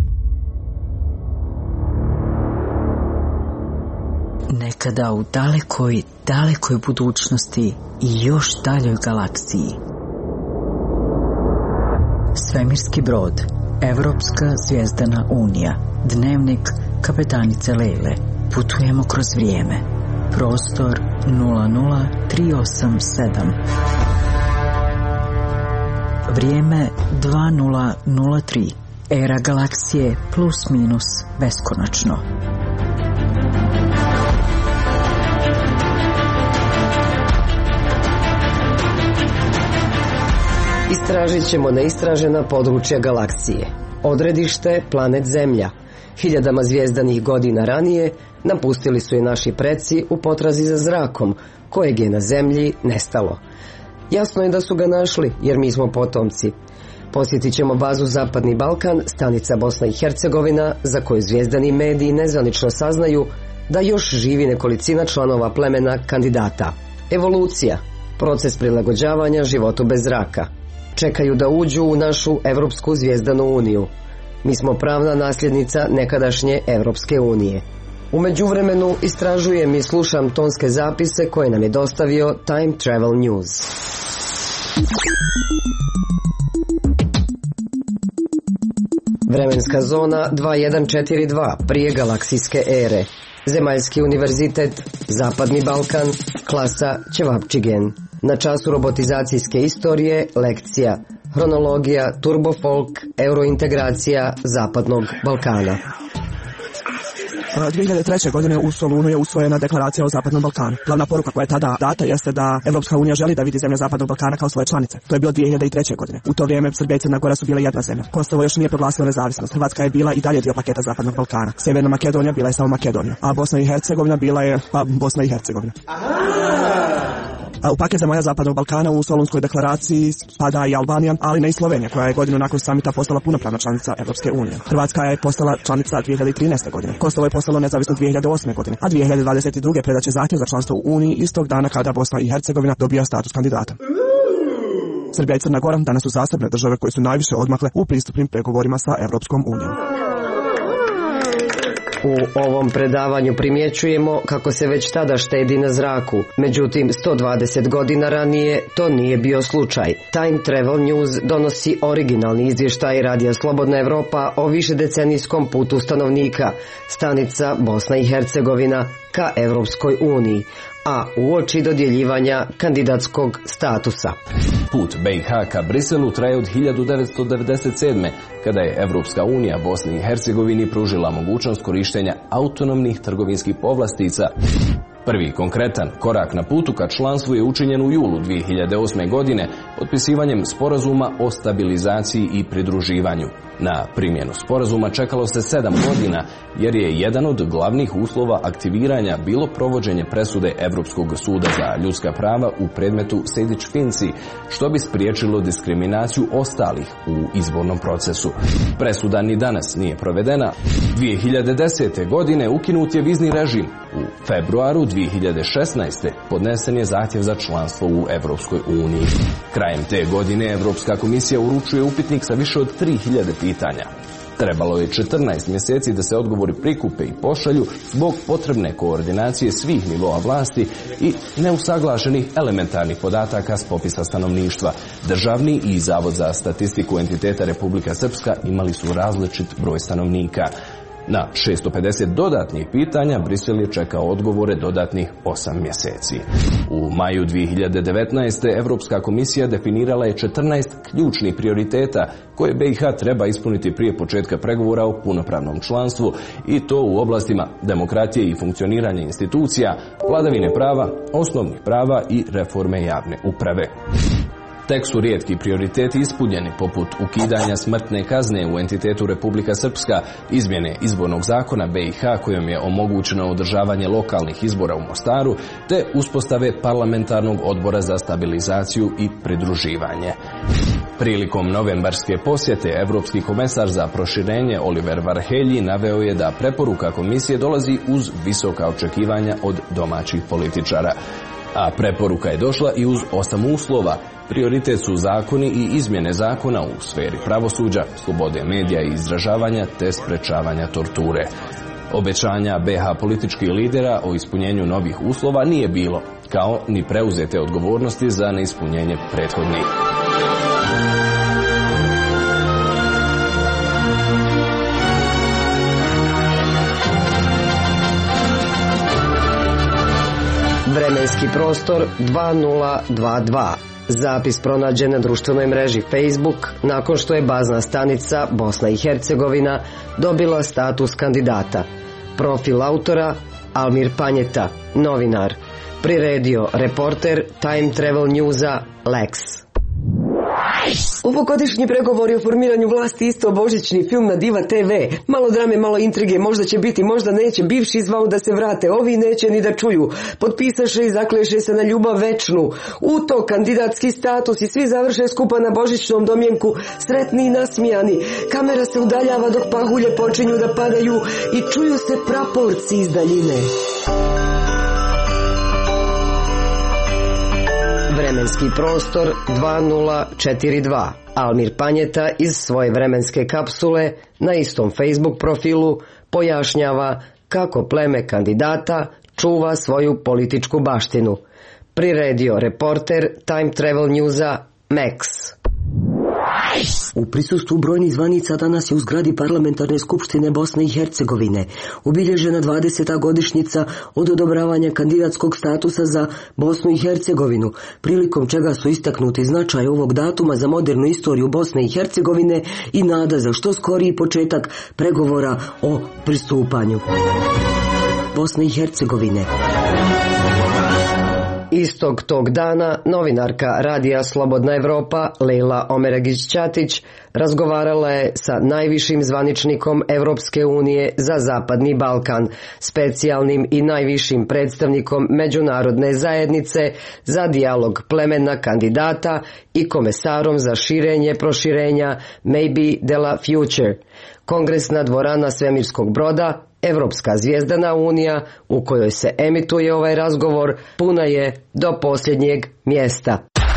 Nekada u dalekoj, dalekoj budućnosti i još daljoj galaksiji. Svemirski brod, Evropska zvijezdana unija, dnevnik kapetanice Lejle. Putujemo kroz vrijeme. Prostor nula nula tri osam sedam. Vrijeme dva nula nula tri. Era galaksije plus minus beskonačno. Istražit ćemo neistražena područja galaksije. Odredište planet Zemlja. Hiljadama zvijezdanih godina ranije napustili su je naši preci u potrazi za zrakom, kojeg je na Zemlji nestalo. Jasno je da su ga našli, jer mi smo potomci. Posjetit ćemo bazu Zapadni Balkan, stanica Bosna i Hercegovina, za koju zvijezdani mediji nezvanično saznaju da još živi nekolicina članova plemena kandidata. Evolucija, proces prilagođavanja životu bez zraka. Čekaju da uđu u našu Evropsku zvijezdanu uniju. Mi smo pravna nasljednica nekadašnje Evropske unije. U međuvremenu istražujem i slušam tonske zapise koje nam je dostavio Time Travel News. Vremenska zona dva jedan četiri dva, prije galaksijske ere. Zemaljski univerzitet, Zapadni Balkan, klasa Ćevapčigen. Na času robotizacijske istorije, lekcija Hronologija, turbofolk, eurointegracija Zapadnog Balkana. dvije hiljade treće. godine u Solunu je usvojena deklaracija o Zapadnom Balkanu. Glavna poruka koja je tada data jeste da Evropska unija želi da vidi zemlje Zapadnog Balkana kao svoje članice. To je bilo dvije hiljade treće. godine. U to vrijeme Srbija i Crna Gora su bile jedna zemlja. Kosovo još nije proglasilo nezavisnost. Hrvatska je bila i dalje dio paketa Zapadnog Balkana. Severna Makedonija bila je samo Makedonija, a Bosna i Hercegovina bila je pa Bosna i Hercegovina. A u paket zemalja Zapadnog Balkana u Solunskoj deklaraciji spada i Albanija, ali ne i Slovenija, koja je godinu nakon samita postala punopravna članica Evropske unije. Hrvatska je postala članica dvije hiljade trinaeste. godine. Kosovo je postalo nezavisno dvije hiljade osme. godine, a dvije hiljade dvadeset druge. predaće zahtjev za članstvo u Uniji istog dana kada Bosna i Hercegovina dobija status kandidata. Srbija i Crna Gora danas su zasebne države koje su najviše odmakle u pristupnim pregovorima sa Evropskom unijom. U ovom predavanju primjećujemo kako se već tada štedi na zraku. Međutim, sto dvadeset godina ranije to nije bio slučaj. Time Travel News donosi originalni izvještaj Radija Slobodna Evropa o višedecenijskom putu stanovnika, stanica Bosna i Hercegovina ka Evropskoj uniji, a uoči dodjeljivanja kandidatskog statusa. Put B i H ka Briselu traje od hiljadu devetsto devedeset sedme. kada je Evropska unija Bosni i Hercegovini pružila mogućnost korištenja autonomnih trgovinskih povlastica. Prvi konkretan korak na putu ka članstvu je učinjen u julu dvije hiljade osme. godine potpisivanjem sporazuma o stabilizaciji i pridruživanju. Na primjenu sporazuma čekalo se sedam godina jer je jedan od glavnih uslova aktiviranja bilo provođenje presude Evropskog suda za ljudska prava u predmetu Sejdić-Finci, što bi spriječilo diskriminaciju ostalih u izbornom procesu. Presuda ni danas nije provedena. dvije hiljade desete. godine ukinut je vizni režim u februaru dvije hiljade šesnaeste. podnesen je zahtjev za članstvo u Evropskoj uniji. Krajem te godine Evropska komisija uručuje upitnik sa više od tri hiljade pitanja. Trebalo je četrnaest mjeseci da se odgovori prikupe i pošalju zbog potrebne koordinacije svih nivoa vlasti i neusaglašenih elementarnih podataka s popisa stanovništva. Državni i Zavod za statistiku entiteta Republika Srpska imali su različit broj stanovnika. Na šesto pedeset dodatnih pitanja Brisel je čekao odgovore dodatnih osam mjeseci. U maju dvije hiljade devetnaeste. Evropska komisija definirala je četrnaest ključnih prioriteta koje B i H treba ispuniti prije početka pregovora o punopravnom članstvu, i to u oblastima demokratije i funkcioniranja institucija, vladavine prava, osnovnih prava i reforme javne uprave. Tek su rijetki prioriteti ispunjeni, poput ukidanja smrtne kazne u entitetu Republika Srpska, izmjene izbornog zakona B i H kojom je omogućeno održavanje lokalnih izbora u Mostaru, te uspostave parlamentarnog odbora za stabilizaciju i pridruživanje. Prilikom novembarske posjete, Evropski komesar za proširenje Oliver Varhelyi naveo je da preporuka komisije dolazi uz visoka očekivanja od domaćih političara. A preporuka je došla i uz osam uslova. Prioritet su zakoni i izmjene zakona u sferi pravosuđa, slobode medija i izražavanja te sprečavanja torture. Obećanja B H političkih lidera o ispunjenju novih uslova nije bilo, kao ni preuzete odgovornosti za neispunjenje prethodnih. Vremenski prostor dva nula dva dva. Zapis pronađen na društvenoj mreži Facebook nakon što je bazna stanica Bosna i Hercegovina dobila status kandidata. Profil autora Almir Panjeta, novinar. Priredio reporter Time Travel Newsa Lex. Ovogodišnji pregovori o formiranju vlasti isto božićni film na Diva te ve. Malo drame, malo intrige, možda će biti, možda neće. Bivši zvao da se vrate, ovi neće ni da čuju. Potpisaše i zakleše se na ljubav večnu. U to kandidatski status i svi završe skupa na božićnom domjenku, sretni i nasmijani. Kamera se udaljava dok pahulje počinju da padaju i čuju se praporci iz daljine. Vremenski prostor dva nula četiri dva. Almir Panjeta iz svoje vremenske kapsule na istom Facebook profilu pojašnjava kako pleme kandidata čuva svoju političku baštinu. Priredio reporter Time Travel Newsa Max. U prisustvu brojnih zvanica danas je u zgradi Parlamentarne skupštine Bosne i Hercegovine obilježena dvadeseta godišnjica od odobravanja kandidatskog statusa za Bosnu i Hercegovinu, prilikom čega su istaknuti značaj ovog datuma za modernu istoriju Bosne i Hercegovine i nada za što skoriji početak pregovora o pristupanju Bosne i Hercegovine. Istog tog dana novinarka radija Slobodna Evropa Lejla Omeragić-Ćatić razgovarala je sa najvišim zvaničnikom Evropske unije za Zapadni Balkan, specijalnim i najvišim predstavnikom međunarodne zajednice za dijalog plemena kandidata i komesarom za širenje proširenja Maybe de la Future. Kongresna dvorana svemirskog broda, Evropska zvijezdana unija u kojoj se emituje ovaj razgovor, puna je do posljednjeg mjesta.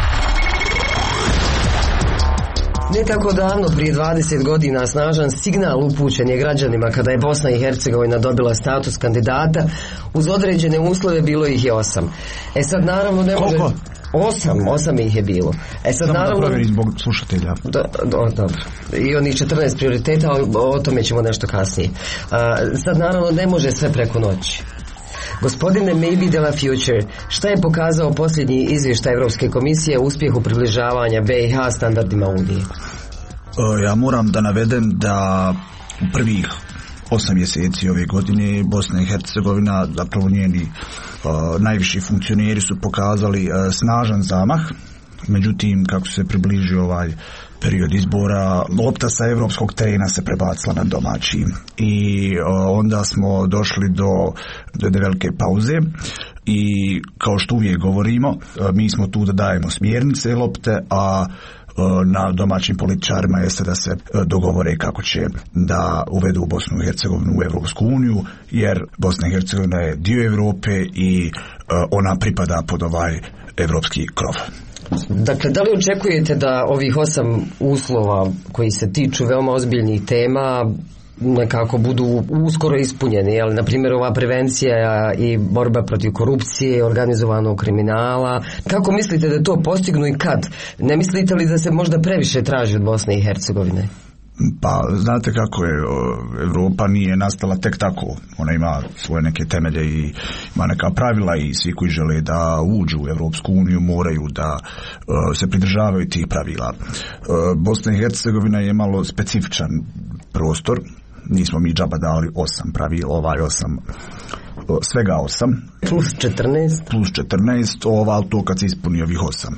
Ne tako davno, prije dvadeset godina, snažan signal upućen je građanima kada je Bosna i Hercegovina dobila status kandidata. Uz određene uslove bilo ih je osam. E sad naravno ne može... Koliko? Osam, osam ih je bilo. E sad Samo naravno... da provjerim zbog slušatelja. Do, do, dobro. I onih četrnaest prioriteta, o, o tome ćemo nešto kasnije. A, sad naravno ne može sve preko noći. Gospodine Maybe de la Future, šta je pokazao posljednji izvještaj Evropske komisije o uspjehu približavanja B i H standardima Unije? Ja moram da navedem da u prvih osam mjeseci ove godine Bosna i Hercegovina, zapravo njeni uh, najviši funkcioneri su pokazali uh, snažan zamah. Međutim, kako se približio ovaj period izbora, lopta sa evropskog terena se prebacila na domaći i uh, onda smo došli do, do, do velike pauze i kao što uvijek govorimo, uh, mi smo tu da dajemo smjernice lopte, a na domaćim političarima jeste da se dogovore kako će da uvedu Bosnu i Hercegovinu u Evropsku uniju, jer Bosna i Hercegovina je dio Europe i ona pripada pod ovaj evropski krov. Dakle, da li očekujete da ovih osam uslova koji se tiču veoma ozbiljnih tema nekako budu uskoro ispunjeni, jel? Na primjer ova prevencija i borba protiv korupcije, organizovanog kriminala. Kako mislite da to postignu i kad? Ne mislite li da se možda previše traži od Bosne i Hercegovine? Pa, znate kako je, Evropa nije nastala tek tako. Ona ima svoje neke temelje i ima neka pravila i svi koji žele da uđu u Evropsku uniju moraju da uh, se pridržavaju tih pravila. Uh, Bosna i Hercegovina je malo specifičan prostor. Nismo mi džaba dali osam pravila, ovaj osam, svega osam. Plus četrnaest. Plus četrnaest, ova, to kad se ispuni ovih osam.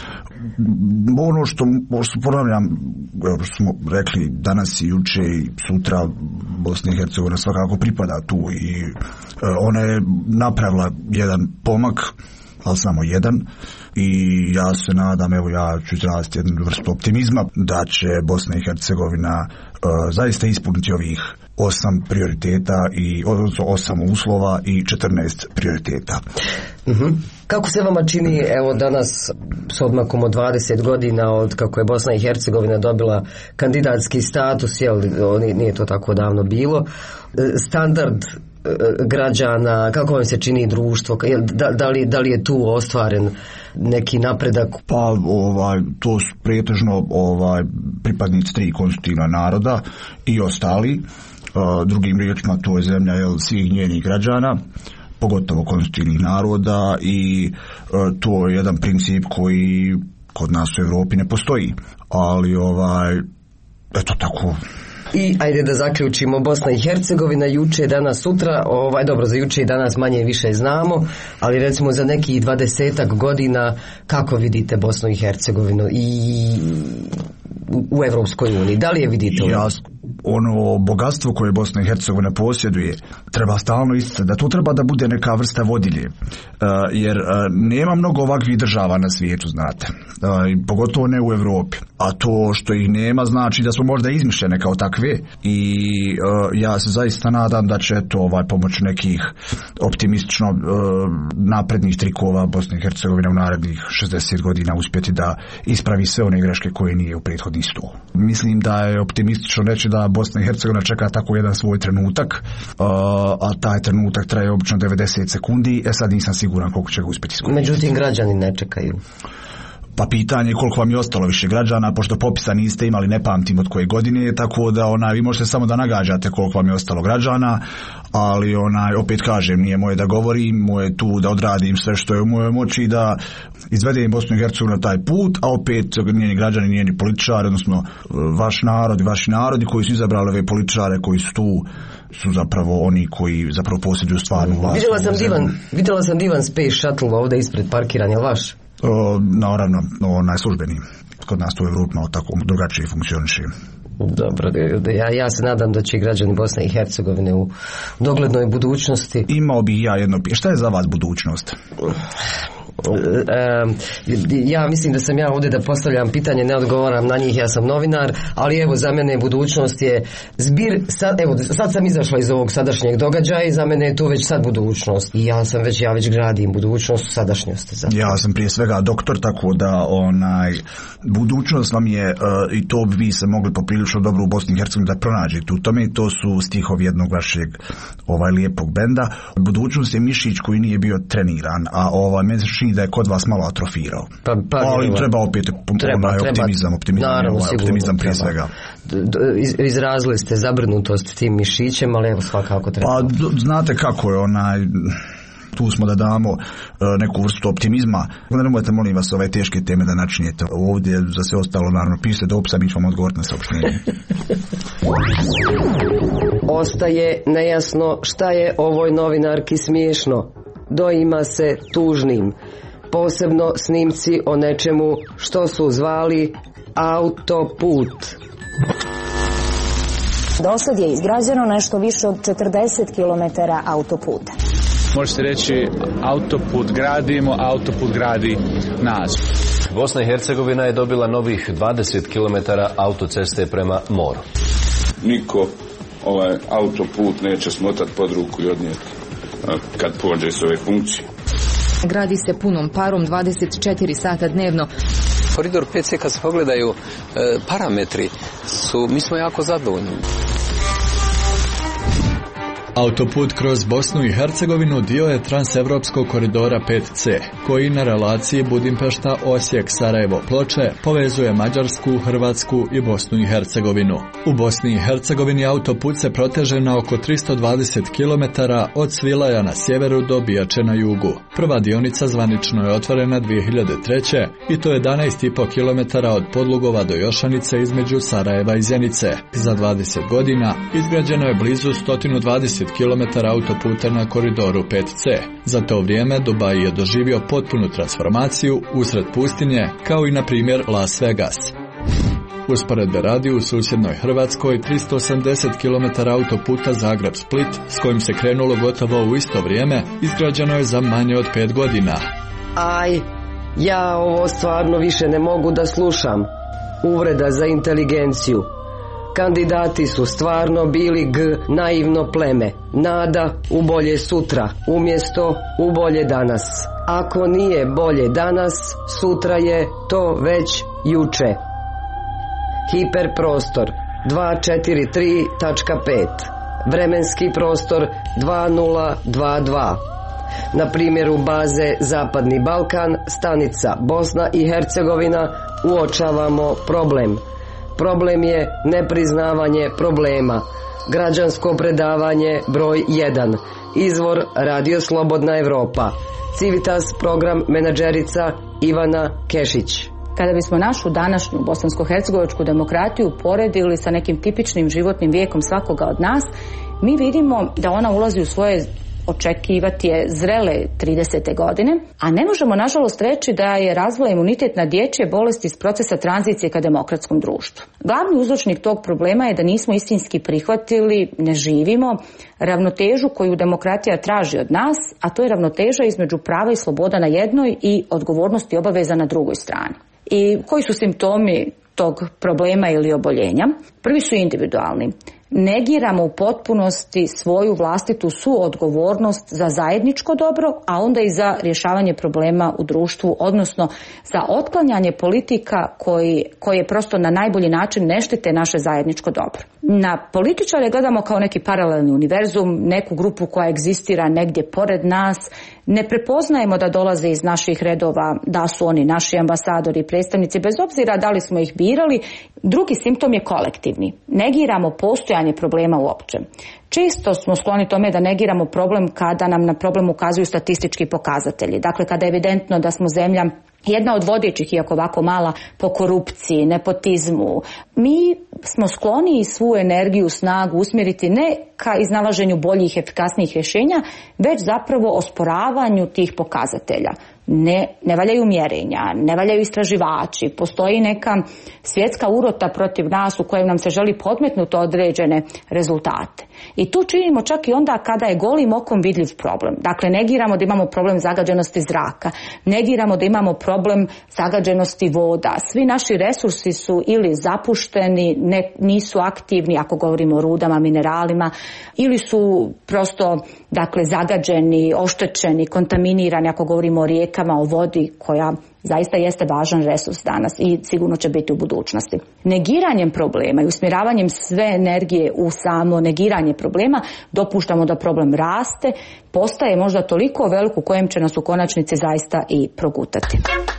Ono što, što ponavljam, što smo rekli danas i juče i sutra, Bosna i Hercegovina svakako pripada tu i ona je napravila jedan pomak, ali samo jedan, i ja se nadam, evo ja ću izraziti jednu vrstu optimizma da će Bosna i Hercegovina uh, zaista ispuniti ovih osam prioriteta i odnosno osam uslova i četrnaest prioriteta. Uh-huh. Kako se vama čini, evo danas s odmakom od dvadeset godina od kako je Bosna i Hercegovina dobila kandidatski status, jel, nije to tako davno bilo, standard građana, kako vam se čini društvo, da, da, li, da li je tu ostvaren neki napredak? Pa ovaj, to su pretežno ovaj, pripadnici tri konstitutivna naroda i ostali, uh, drugim riječima to je zemlja, jel, svih njenih građana, pogotovo konstitutivnih naroda, i uh, to je jedan princip koji kod nas u Europi ne postoji, ali ovaj, eto tako. I ajde da zaključimo, Bosna i Hercegovina juče, danas, sutra, ovaj, dobro, za juče i danas manje i više znamo, ali recimo za nekih dvadesetak godina kako vidite Bosnu i Hercegovinu i u Evropskoj uniji? Da li je vidite? Ja, ono bogatstvo koje Bosna i Hercegovina posjeduje treba stalno isticati, da to treba da bude neka vrsta vodilje, uh, jer uh, nema mnogo ovakvih država na svijetu, znate, uh, pogotovo ne u Europi, a to što ih nema znači da su možda izmišljene kao takve, i uh, ja se zaista nadam da će to ovaj, pomoć nekih optimistično uh, naprednih trikova Bosne i Hercegovine u narednih šezdeset godina uspjeti da ispravi sve one greške koje nije u prethodnih sto. Mislim da je optimistično reći da Bosna i Hercegovina čeka tako jedan svoj trenutak, uh, a taj trenutak traje obično devedeset sekundi, e sad nisam siguran koliko će ga uspjeti iskoristiti. Međutim, građani ne čekaju. Pa pitanje koliko vam je ostalo više građana, pošto popisa niste imali, ne pamtim od koje godine, tako da ona, vi možete samo da nagađate koliko vam je ostalo građana, ali onaj, opet kažem, nije moje da govorim, moje tu da odradim sve što je u mojoj moći, da izvedem Bosnu i Hercegovinu na taj put, a opet njeni građani, njeni političari, odnosno vaš narod i vaši narodi koji su izabrali ove političare koji su tu, su zapravo oni koji zapravo posjeduju stvarnu vlast. Vidjela sam divan, vidjela sam divan Space Shuttle ovdje ispred parkiran, je li vaš? O, naravno, onaj službeni. Kod nas to u Evropi malo tako drugačije funkcioniše. Dobro, ja, ja se nadam da će građani Bosne i Hercegovine u doglednoj budućnosti. Imao bi ja jedno pitanje. Šta je za vas budućnost? E, ja mislim da sam ja ovdje da postavljam pitanje, ne odgovaram na njih, ja sam novinar, ali evo za mene budućnost je zbir, sad, evo sad sam izašla iz ovog sadašnjeg događaja i za mene je to već sad budućnost i ja sam već, ja već gradim budućnost u sadašnjosti. Zato. Ja sam prije svega doktor, tako da onaj, budućnost vam je, uh, i to bi vi se mogli poprilično dobro u Bosni i Hercegovini da pronađete u tome, to su stihovi jednog vašeg ovaj lijepog benda. Budućnost je mišić koji nije bio treniran, a ovaj meni da je kod vas malo atrofirao. Pa, pa, ali treba opet treba, onaj treba, optimizam, optimizam, naravno, ovaj, sigurno, optimizam prije treba. svega. Iz, izrazili ste zabrinutost tim mišićem, ali evo svakako treba. Pa znate kako je onaj, tu smo da damo uh, neku vrstu optimizma. Ne nemojte, molim vas, ove teške teme da načinjete ovdje, za sve ostalo naravno pišite do opisa, mi ćemo odgovoriti na saopštenje. Ostaje nejasno šta je ovoj novinarki smiješno. Doima se tužnim, posebno snimci o nečemu što su zvali autoput. Do sad je izgrađeno nešto više od četrdeset kilometara autoputa. Možete reći autoput gradimo, autoput gradi nas. Bosna i Hercegovina je dobila novih dvadeset kilometara autoceste prema moru. Niko ovaj autoput neće smotati pod ruku i odnijeti kad pođe s ove funkcije. Gradi se punom parom dvadeset četiri sata dnevno. Koridor pet C, kad se pogledaju e, parametri, su, mi smo jako zadovoljni. Autoput kroz Bosnu i Hercegovinu dio je transevropskog koridora pet C, koji na relaciji Budimpešta-Osijek-Sarajevo-Ploče povezuje Mađarsku, Hrvatsku i Bosnu i Hercegovinu. U Bosni i Hercegovini autoput se proteže na oko tristo dvadeset kilometara od Svilaja na sjeveru do Bijače na jugu. Prva dionica zvanično je otvorena dvije hiljade treće i to jedanaest i po kilometara od Podlugova do Jošanice između Sarajeva i Zenice. Za dvadeset godina izgrađeno je blizu sto dvadeset kilometara autoputa na koridoru pet C. Za to vrijeme Dubaj je doživio potpunu transformaciju usred pustinje, kao i na primjer Las Vegas. Usporedbe radi, u susjednoj Hrvatskoj tristo osamdeset kilometara autoputa Zagreb-Split, s kojim se krenulo gotovo u isto vrijeme, izgrađeno je za manje od pet godina. Aj, ja ovo stvarno više ne mogu da slušam. Uvreda za inteligenciju. Kandidati su stvarno bili g naivno pleme, nada u bolje sutra, umjesto u bolje danas. Ako nije bolje danas, sutra je to već juče. Hiperprostor dva četiri tri tačka pet, vremenski prostor dva nula dva dva. Na primjeru baze Zapadni Balkan, stanica Bosna i Hercegovina, uočavamo problem. Problem je nepriznavanje problema. Građansko predavanje broj jedan. Izvor Radio Slobodna Evropa. Civitas program menadžerica Ivana Kešić. Kada bismo našu današnju bosansko-hercegovačku demokratiju poredili sa nekim tipičnim životnim vijekom svakoga od nas, mi vidimo da ona ulazi u svoje očekivati je zrele tridesete godine, a ne možemo nažalost reći da je razvila imunitet na dječje bolesti iz procesa tranzicije ka demokratskom društvu. Glavni uzročnik tog problema je da nismo istinski prihvatili, ne živimo ravnotežu koju demokratija traži od nas, a to je ravnoteža između prava i sloboda na jednoj i odgovornosti i obaveza na drugoj strani. I koji su simptomi tog problema ili oboljenja? Prvi su individualni. Negiramo u potpunosti svoju vlastitu suodgovornost za zajedničko dobro, a onda i za rješavanje problema u društvu, odnosno za otklanjanje politika koji, koje prosto na najbolji način ne štite naše zajedničko dobro. Na političare gledamo kao neki paralelni univerzum, neku grupu koja egzistira negdje pored nas, ne prepoznajemo da dolaze iz naših redova, da su oni naši ambasadori i predstavnici, bez obzira da li smo ih birali. Drugi simptom je kolektivni. Negiramo postojanje problema uopće. Često smo skloni tome da negiramo problem kada nam na problem ukazuju statistički pokazatelji. Dakle, kada je evidentno da smo zemlja jedna od vodećih, iako ovako mala, po korupciji, nepotizmu. Mi smo skloni svu energiju, snagu usmjeriti ne ka iznalaženju boljih, efikasnijih rješenja, već zapravo osporavanju tih pokazatelja. Ne, ne valjaju mjerenja, ne valjaju istraživači, postoji neka svjetska urota protiv nas u kojem nam se želi podmetnuti određene rezultate. I tu činimo čak i onda kada je golim okom vidljiv problem. Dakle, negiramo da imamo problem zagađenosti zraka, negiramo da imamo problem zagađenosti voda. Svi naši resursi su ili zapušteni, ne, nisu aktivni ako govorimo o rudama, mineralima, ili su prosto dakle, zagađeni, oštećeni, kontaminirani ako govorimo o rijekama, o vodi koja zaista jeste važan resurs danas i sigurno će biti u budućnosti. Negiranjem problema i usmjeravanjem sve energije u samo negiranje problema dopuštamo da problem raste, postaje možda toliko velik u kojem će nas u konačnici zaista i progutati.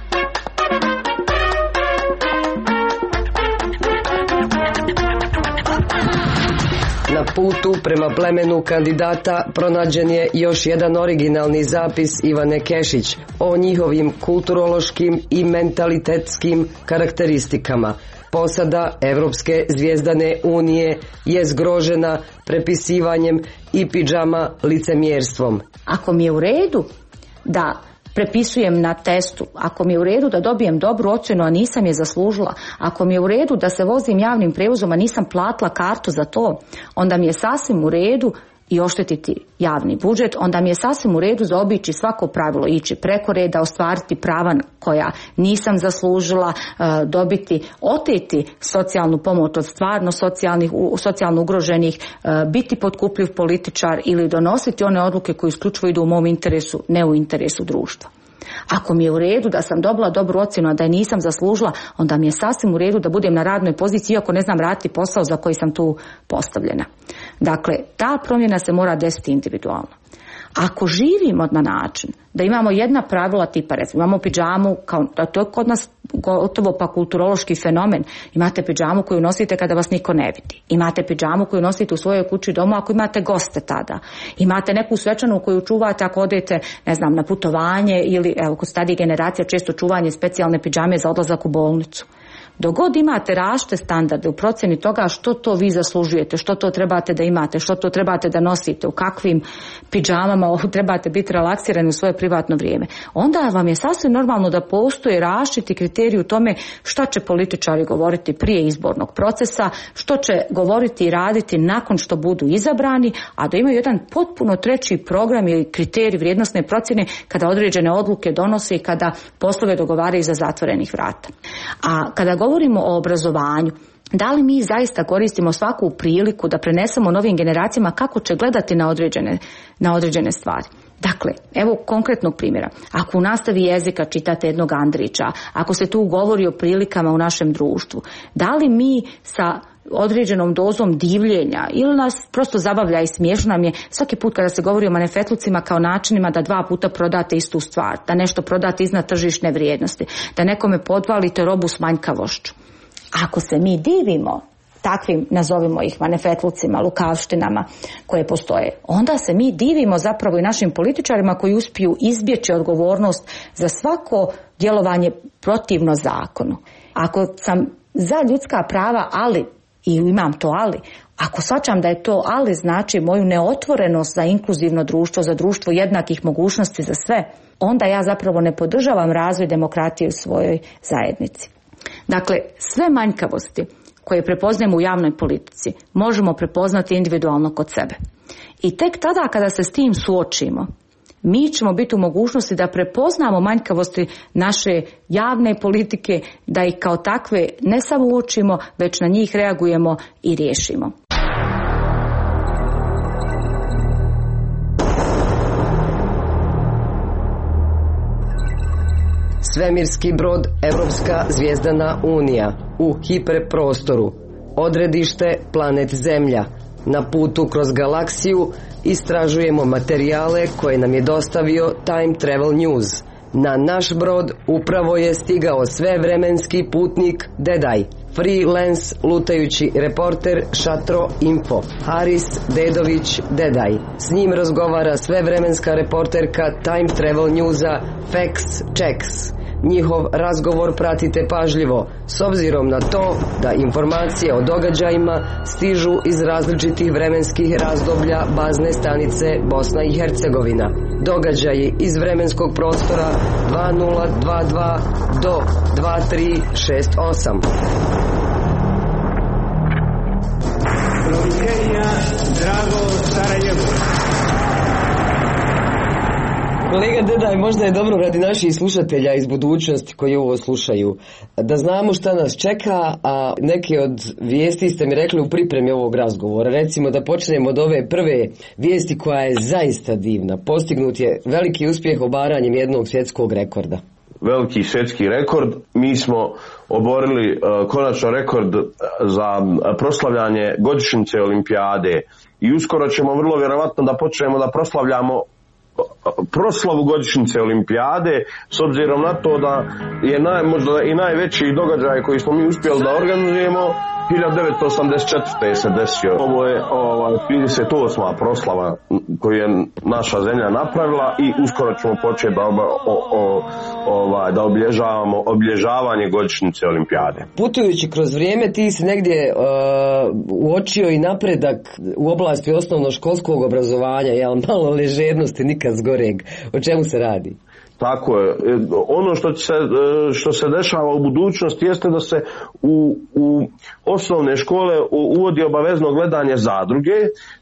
Na putu prema plemenu kandidata pronađen je još jedan originalni zapis Ivane Kešić o njihovim kulturološkim i mentalitetskim karakteristikama. Posada Evropske zvijezdane unije je zgrožena prepisivanjem i pidžama licemjerstvom. Ako mi je u redu da prepisujem na testu, ako mi je u redu da dobijem dobru ocjenu, a nisam je zaslužila, ako mi je u redu da se vozim javnim prijevozom, a nisam platila kartu za to, onda mi je sasvim u redu i oštetiti javni budžet, onda mi je sasvim u redu zaobići svako pravilo, ići preko reda, ostvariti prava koja nisam zaslužila, dobiti, oteti socijalnu pomoć od stvarno socijalnih, socijalno ugroženih, biti potkupljiv političar ili donositi one odluke koje isključivo idu u mom interesu, ne u interesu društva. Ako mi je u redu da sam dobila dobru ocjenu, a da je nisam zaslužila, onda mi je sasvim u redu da budem na radnoj poziciji, iako ne znam raditi posao za koji sam tu postavljena. Dakle, ta promjena se mora desiti individualno. Ako živimo na način da imamo jedna pravila tipa, recimo, imamo pidžamu, kao, to je kod nas gotovo pa kulturološki fenomen. Imate pidžamu koju nosite kada vas niko ne vidi. Imate pidžamu koju nosite u svojoj kući doma ako imate goste tada. Imate neku svečanu koju čuvate ako odete, ne znam, na putovanje ili, evo, kod starije generacije često čuvanje specijalne pidžame za odlazak u bolnicu. Dok god imate različite standarde u procjeni toga što to vi zaslužujete, što to trebate da imate, što to trebate da nosite, u kakvim pidžamama trebate biti relaksirani u svoje privatno vrijeme, onda vam je sasvim normalno da postoje različiti kriteriji u tome šta će političari govoriti prije izbornog procesa, što će govoriti i raditi nakon što budu izabrani, a da imaju jedan potpuno treći program ili kriterij vrijednosne procjene kada određene odluke donose i kada poslove dogovaraju iza zatvorenih vrata. A kada govorimo o obrazovanju, da li mi zaista koristimo svaku priliku da prenesemo novim generacijama kako će gledati na određene, na određene stvari? Dakle, evo konkretnog primjera. Ako u nastavi jezika čitate jednog Andrića, ako se tu govori o prilikama u našem društvu, da li mi sa određenom dozom divljenja ili nas prosto zabavlja i smiješno nam je svaki put kada se govori o manifetlucima kao načinima da dva puta prodate istu stvar, da nešto prodate iznad tržišne vrijednosti, da nekome podvalite robu s manjkavošću. Ako se mi divimo takvim, nazovimo ih, manifetlucima, lukavštinama koje postoje, onda se mi divimo zapravo i našim političarima koji uspiju izbjeći odgovornost za svako djelovanje protivno zakonu. Ako sam za ljudska prava, ali i imam to ali, ako shvaćam da je to ali znači moju neotvorenost za inkluzivno društvo, za društvo jednakih mogućnosti za sve, onda ja zapravo ne podržavam razvoj demokratije u svojoj zajednici. Dakle, sve manjkavosti koje prepoznajemo u javnoj politici možemo prepoznati individualno kod sebe. I tek tada kada se s tim suočimo, mi ćemo biti u mogućnosti da prepoznamo manjkavosti naše javne politike, da ih kao takve ne samo uočimo, već na njih reagujemo i riješimo. Svemirski brod Evropska zvijezdana unija u hiperprostoru. Odredište planet Zemlja. Na putu kroz galaksiju istražujemo materijale koje nam je dostavio Time Travel News. Na naš brod upravo je stigao svevremenski putnik Dedaj, freelance lutajući reporter Šatro Info, Haris Dedović Dedaj. S njim razgovara svevremenska reporterka Time Travel Newsa Fax Checks. Njihov razgovor pratite pažljivo, s obzirom na to da informacije o događajima stižu iz različitih vremenskih razdoblja bazne stanice Bosna i Hercegovina. Događaji iz vremenskog prostora dva nula dva dva do dva tri šest osam. Proviđenja, drago Sarajevo. Kolega Dedaj, možda je dobro radi naših slušatelja iz budućnosti koji ovo slušaju, da znamo šta nas čeka, a neke od vijesti ste mi rekli u pripremi ovog razgovora. Recimo da počnemo od ove prve vijesti koja je zaista divna. Postignut je veliki uspjeh obaranjem jednog svjetskog rekorda. Veliki svjetski rekord. Mi smo oborili uh, konačno rekord za proslavljanje godišnjice olimpijade i uskoro ćemo vrlo vjerovatno da počnemo da proslavljamo proslavu godišnjice olimpijade, s obzirom na to da je naj, možda i najveći događaj koji smo mi uspjeli da organizujemo hiljadu devetsto osamdeset četvrte se desio. Ovo je ovaj, trideset osma proslava koju je naša zemlja napravila i uskoro ćemo početi da, oba, o, o, ovaj, da obilježavamo obilježavanje godišnjice olimpijade. Putujući kroz vrijeme ti si negdje uh, uočio i napredak u oblasti osnovnoškolskog obrazovanja, jel, malo ležernosti nikad zgoreg. O čemu se radi? Tako je. Ono što se, što se dešava u budućnosti jeste da se u, u osnovne škole uvodi obavezno gledanje zadruge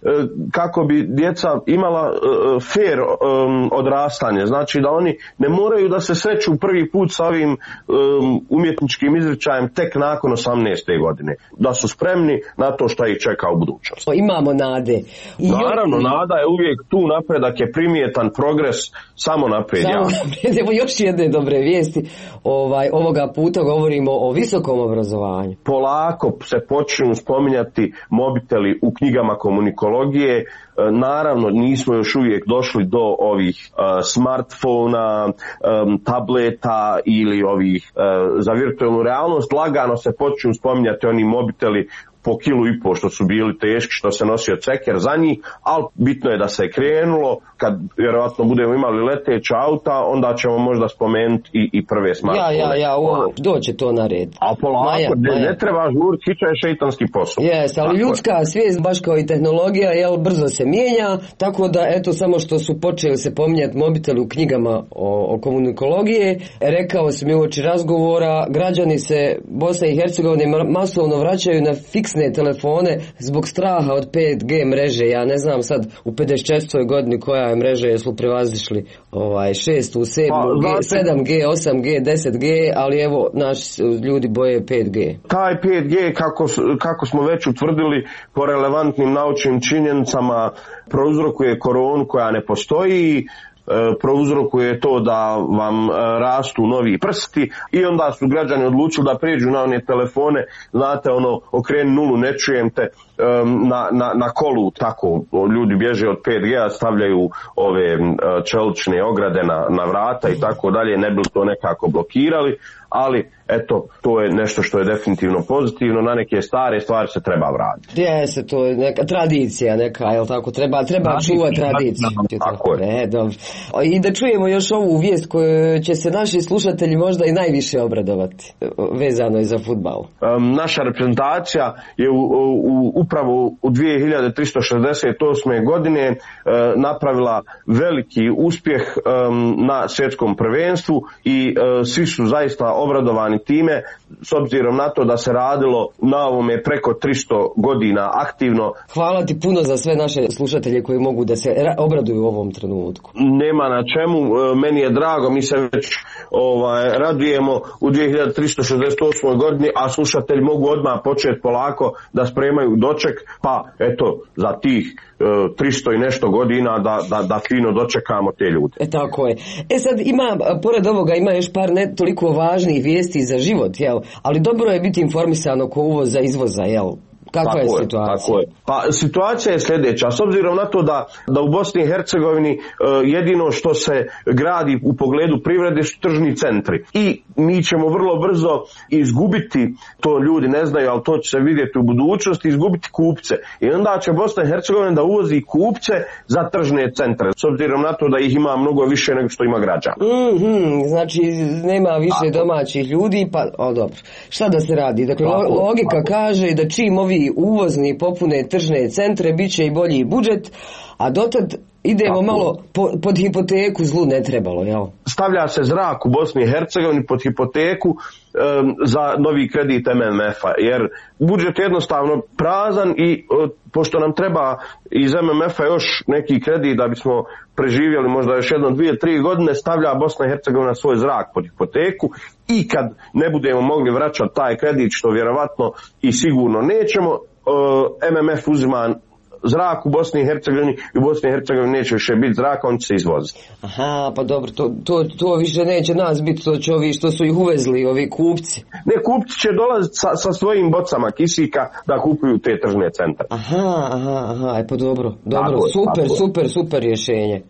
kako bi djeca imala fair odrastanje. Znači da oni ne moraju da se sreću prvi put sa ovim umjetničkim izričajem tek nakon osamnaeste godine. Da su spremni na to što ih čeka u budućnosti. Imamo nade. I Naravno, još... nada je uvijek tu, napredak je primjetan, progres samo naprijed. Samo naprijed. Evo još jedne dobre vijesti. Ovaj, ovoga puta govorimo o visokom obrazovanju. Polako se počinju spominjati mobiteli u knjigama komunikologije. Naravno, nismo još uvijek došli do ovih uh, smartfona, um, tableta ili ovih uh, za virtualnu realnost. Lagano se počinju spominjati oni mobiteli po kilu i po što su bili teški, što se nosio ceker za njih, ali bitno je da se je krenulo. Kad vjerojatno budemo imali leteća auta, onda ćemo možda spomenuti i, i prve smartfone. Ja, ja, ja, ovo, doće to na red. A polako, Maja, ne, Maja. ne treba žuriti, hića je šeitanski posao. Jes, ali tako ljudska je. Svijest, baš kao i tehnologija, jel, brzo se mijenja, tako da, eto, samo što su počeli se pominjati mobiteli u knjigama o, o komunikologije, rekao sam i uoči razgovora, građani se Bosne i Hercegovine masovno vraćaju na fiksne telefone zbog straha od pet G mreže. Ja ne znam sad u pedeset četvrtoj godini koja je mreža, jesu prevazišli ovaj, šestu, sedmu, pa, sedam G, osam G, deset G, ali evo naši ljudi boje pet G. Taj pet G, kako, kako smo već utvrdili po relevantnim naučnim činjenicama, prouzrokuje koronu koja ne postoji, prouzrokuje to da vam rastu novi prsti i onda su građani odlučili da prijeđu na one telefone, znate ono, okreni nulu, ne čujem te, na, na, na kolu, tako ljudi bježe od pet G, stavljaju ove čelične ograde na, na vrata i tako dalje, ne bi to nekako blokirali, ali eto, to je nešto što je definitivno pozitivno, na neke stare stvari se treba vratiti. Jeste, to je neka tradicija neka, jel tako, treba, treba čuvati tradiciju. Tako je. E, dobro. I da čujemo još ovu vijest koju će se naši slušatelji možda i najviše obradovati, vezano je za fudbal. Um, naša reprezentacija je u, u, upravo u dvije hiljade tristo šezdeset osme godine uh, napravila veliki uspjeh um, na svjetskom prvenstvu i uh, svi su zaista obradovani time, s obzirom na to da se radilo na ovome preko tristo godina aktivno. Hvala ti puno za sve naše slušatelje koji mogu da se obraduju u ovom trenutku. Nema na čemu, meni je drago, mi se već ovaj, radujemo u dvije hiljade tristo šezdeset osmoj godini, a slušatelji mogu odmah početi polako da spremaju doček, pa eto, za tih tristo i nešto godina da, da, da fino dočekamo te ljude. E tako je. E sad ima, pored ovoga ima još par ne toliko važnih vijesti za život, jel? Ali dobro je biti informisan oko uvoza, izvoza, jel? Kakva je situacija? Tako je. Pa situacija je sljedeća. S obzirom na to da, da u Bosni i Hercegovini uh, jedino što se gradi u pogledu privrede su tržni centri. I mi ćemo vrlo brzo izgubiti, to ljudi ne znaju, ali to će se vidjeti u budućnosti, izgubiti kupce. I onda će Bosna i Hercegovina da uvozi kupce za tržne centre. S obzirom na to da ih ima mnogo više nego što ima građana. Mm-hmm, znači nema više tako domaćih ljudi, pa o, dobro. Šta da se radi? Dakle, tako, logika tako kaže da čim ovi uvozni popune tržne centre, bit će i bolji budžet, a dotad idemo tako malo po, pod hipoteku, zlu ne trebalo, jel? Stavlja se zrak u Bosni i Hercegovini pod hipoteku um, za novi kredit M M F-a, jer budžet je jednostavno prazan i uh, pošto nam treba iz M M F-a još neki kredit da bismo preživjeli možda još jedno, dvije, tri godine, stavlja Bosna i Hercegovina svoj zrak pod hipoteku i kad ne budemo mogli vraćati taj kredit, što vjerovatno i sigurno nećemo, uh, M M F uzima zrak u Bosni i Hercegovini i u Bosni i Hercegovini neće više biti zraka, on će se izvoziti. Aha, pa dobro, to, to, to više neće nas biti, to će ovi što su ih uvezli, ovi kupci. Ne, kupci će dolaziti sa, sa svojim bocama kisika da kupuju te tržne centre. Aha, aha, aha, e pa dobro, dobro, tako super, je, super, super rješenje.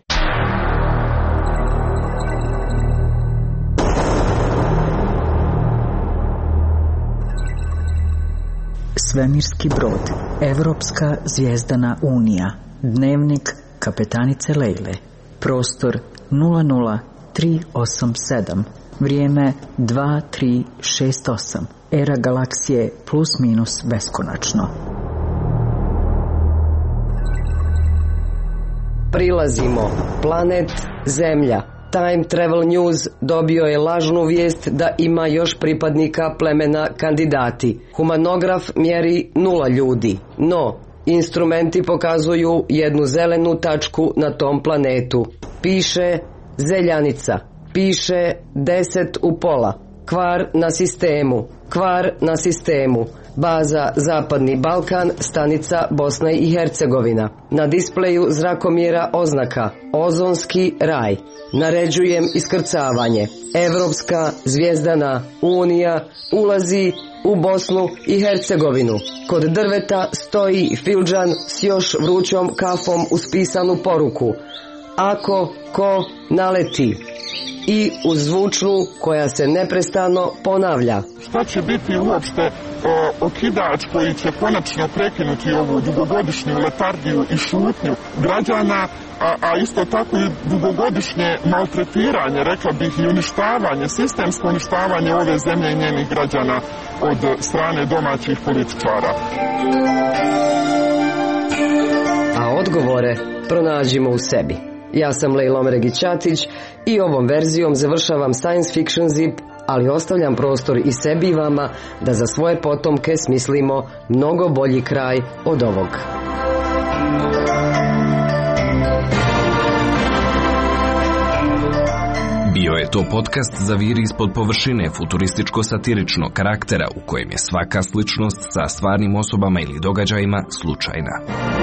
Svemirski brod, Evropska zvijezdana unija, dnevnik kapetanice Lejle, prostor nula nula tri osam sedam, vrijeme dva tri šest osam, era galaksije plus minus beskonačno. Prilazimo, planet Zemlja, Time Travel News dobio je lažnu vijest da ima još pripadnika plemena kandidati. Humanograf mjeri nula ljudi, no instrumenti pokazuju jednu zelenu tačku na tom planetu. Piše zeljanica, piše deset u pola, kvar na sistemu, kvar na sistemu. Baza Zapadni Balkan, stanica Bosna i Hercegovina. Na displeju zrakomjera oznaka Ozonski raj. Naređujem iskrcavanje. Evropska zvijezdana unija ulazi u Bosnu i Hercegovinu. Kod drveta stoji fildžan s još vrućom kafom uz pisanu poruku: ako ko naleti. I uz zvučnu koja se neprestano ponavlja. Šta će biti uopšte e, okidač koji će konačno prekinuti ovu dugogodišnju letargiju i šutnju građana, a, a isto tako i dugogodišnje maltretiranje, rekla bih i uništavanje, sistemsko uništavanje ove zemlje i njenih građana od strane domaćih političara. A odgovore pronađimo u sebi. Ja sam Lejla Omeregić-Ćatić i ovom verzijom završavam Science Fiction Zip, ali ostavljam prostor i sebi i vama da za svoje potomke smislimo mnogo bolji kraj od ovog. Bio je to podcast Zaviri ispod površine futurističko-satiričnog karaktera u kojem je svaka sličnost sa stvarnim osobama ili događajima slučajna.